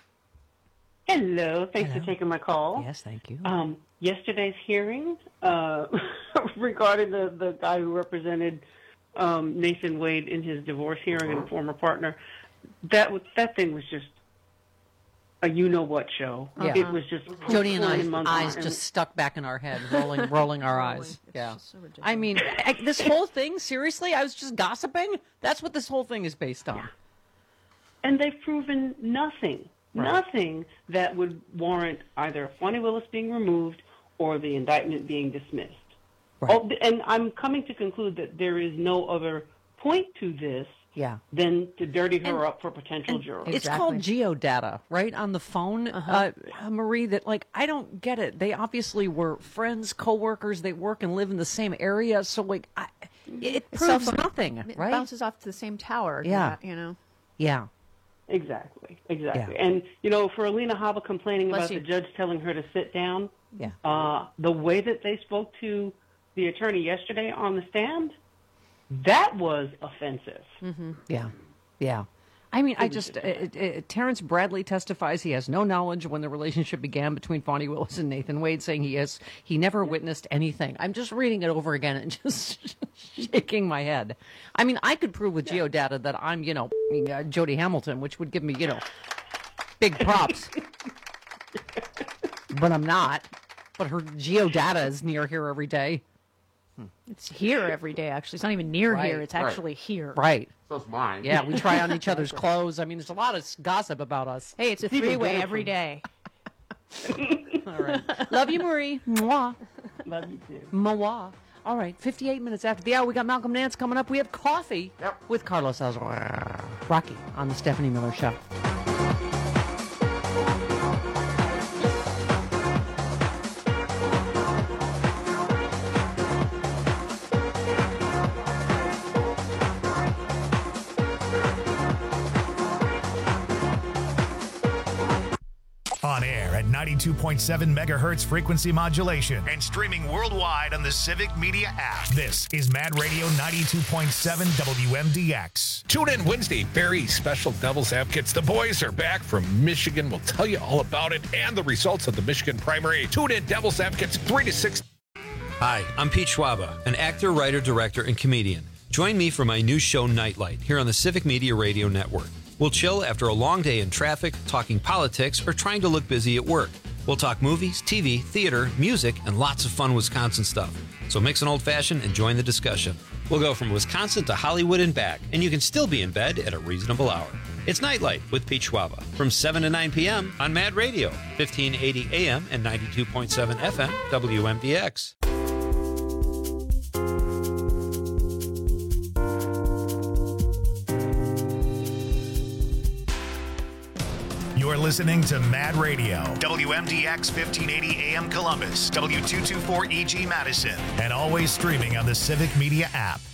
Speaker 29: Hello. Thanks
Speaker 19: Hello.
Speaker 29: for taking my call.
Speaker 19: Yes, thank you.
Speaker 29: Um, yesterday's hearing uh, regarding the, the guy who represented um, Nathan Wade in his divorce hearing and former partner, that was, that thing was just a you-know-what show.
Speaker 19: Yeah.
Speaker 29: It was just
Speaker 19: Jody and
Speaker 29: pulling
Speaker 19: I's
Speaker 29: him
Speaker 19: eyes
Speaker 29: on.
Speaker 19: just stuck back in our head, rolling, rolling our eyes. Yeah. I mean, I, this whole thing, seriously, I was just gossiping? That's what this whole thing is based on.
Speaker 29: And they've proven nothing,
Speaker 19: Right.
Speaker 29: nothing that would warrant either Fonnie Willis being removed or the indictment being dismissed.
Speaker 19: Right.
Speaker 29: Oh, and I'm coming to conclude that there is no other point to this
Speaker 19: Yeah.
Speaker 29: than to dirty her
Speaker 19: And-
Speaker 29: up for potential jurors.
Speaker 19: It's called geodata, right? On the phone, uh uh, Marie, that, like, I don't get it. They obviously were friends, coworkers. They work and live in the same area. So, like, I, it
Speaker 20: It's
Speaker 19: proves
Speaker 20: self-
Speaker 19: nothing,
Speaker 20: It
Speaker 19: right?
Speaker 20: bounces off to the same tower.
Speaker 19: Yeah.
Speaker 20: You know.
Speaker 19: Yeah.
Speaker 29: Exactly, exactly.
Speaker 19: Yeah.
Speaker 29: And, you know, for Alina Habba complaining
Speaker 20: Bless
Speaker 29: about
Speaker 20: you.
Speaker 29: the judge telling her to sit down,
Speaker 19: Yeah.
Speaker 29: uh, the way that they spoke to the attorney yesterday on the stand, that was offensive.
Speaker 19: Mm-hmm. Yeah. Yeah. I mean, I just, uh, uh, Terrence Bradley testifies he has no knowledge when the relationship began between Fonnie Willis and Nathan Wade, saying he has, he never witnessed anything. I'm just reading it over again and just shaking my head. I mean, I could prove with geodata that I'm, you know, uh, Jody Hamilton, which would give me, you know, big props. But I'm not. But her geodata is near here every day.
Speaker 20: It's here every day, actually. It's not even near
Speaker 19: Right.
Speaker 20: here. It's
Speaker 19: Right.
Speaker 20: actually here.
Speaker 19: Right.
Speaker 14: So's mine.
Speaker 19: Yeah, we try on each other's clothes. I mean, there's a lot of gossip about us.
Speaker 20: Hey, it's a
Speaker 19: It's even
Speaker 20: three-way
Speaker 19: better
Speaker 20: every
Speaker 19: for-
Speaker 20: day.
Speaker 19: All right. Love you, Marie. Mwah.
Speaker 29: Love you too.
Speaker 19: Mwah. All right, fifty-eight minutes after the hour, we got Malcolm Nance coming up. We have coffee
Speaker 18: yep.
Speaker 19: with Carlos Alzora. Rocky on the Stephanie Miller Show.
Speaker 3: On air at ninety-two point seven megahertz frequency modulation and streaming worldwide on the Civic Media app. This is Mad Radio ninety-two point seven W M D X.
Speaker 2: Tune in Wednesday. Very special Devil's Advocates. The boys are back from Michigan. We'll tell you all about it and the results of the Michigan primary. Tune in Devil's Advocates three to six.
Speaker 5: Hi, I'm Pete Schwaba, an actor, writer, director, and comedian. Join me for my new show, Nightlight, here on the Civic Media Radio Network. We'll chill after a long day in traffic, talking politics, or trying to look busy at work. We'll talk movies, T V, theater, music, and lots of fun Wisconsin stuff. So mix an old-fashioned and join the discussion. We'll go from Wisconsin to Hollywood and back, and you can still be in bed at a reasonable hour. It's Nightlight with Pete Schwaba from seven to nine p.m. on Mad Radio, fifteen eighty A M and ninety-two point seven F M, W M D X.
Speaker 3: You're listening to Mad Radio, W M D X fifteen eighty A M Columbus, W two twenty-four E G Madison, and always streaming on the Civic Media app.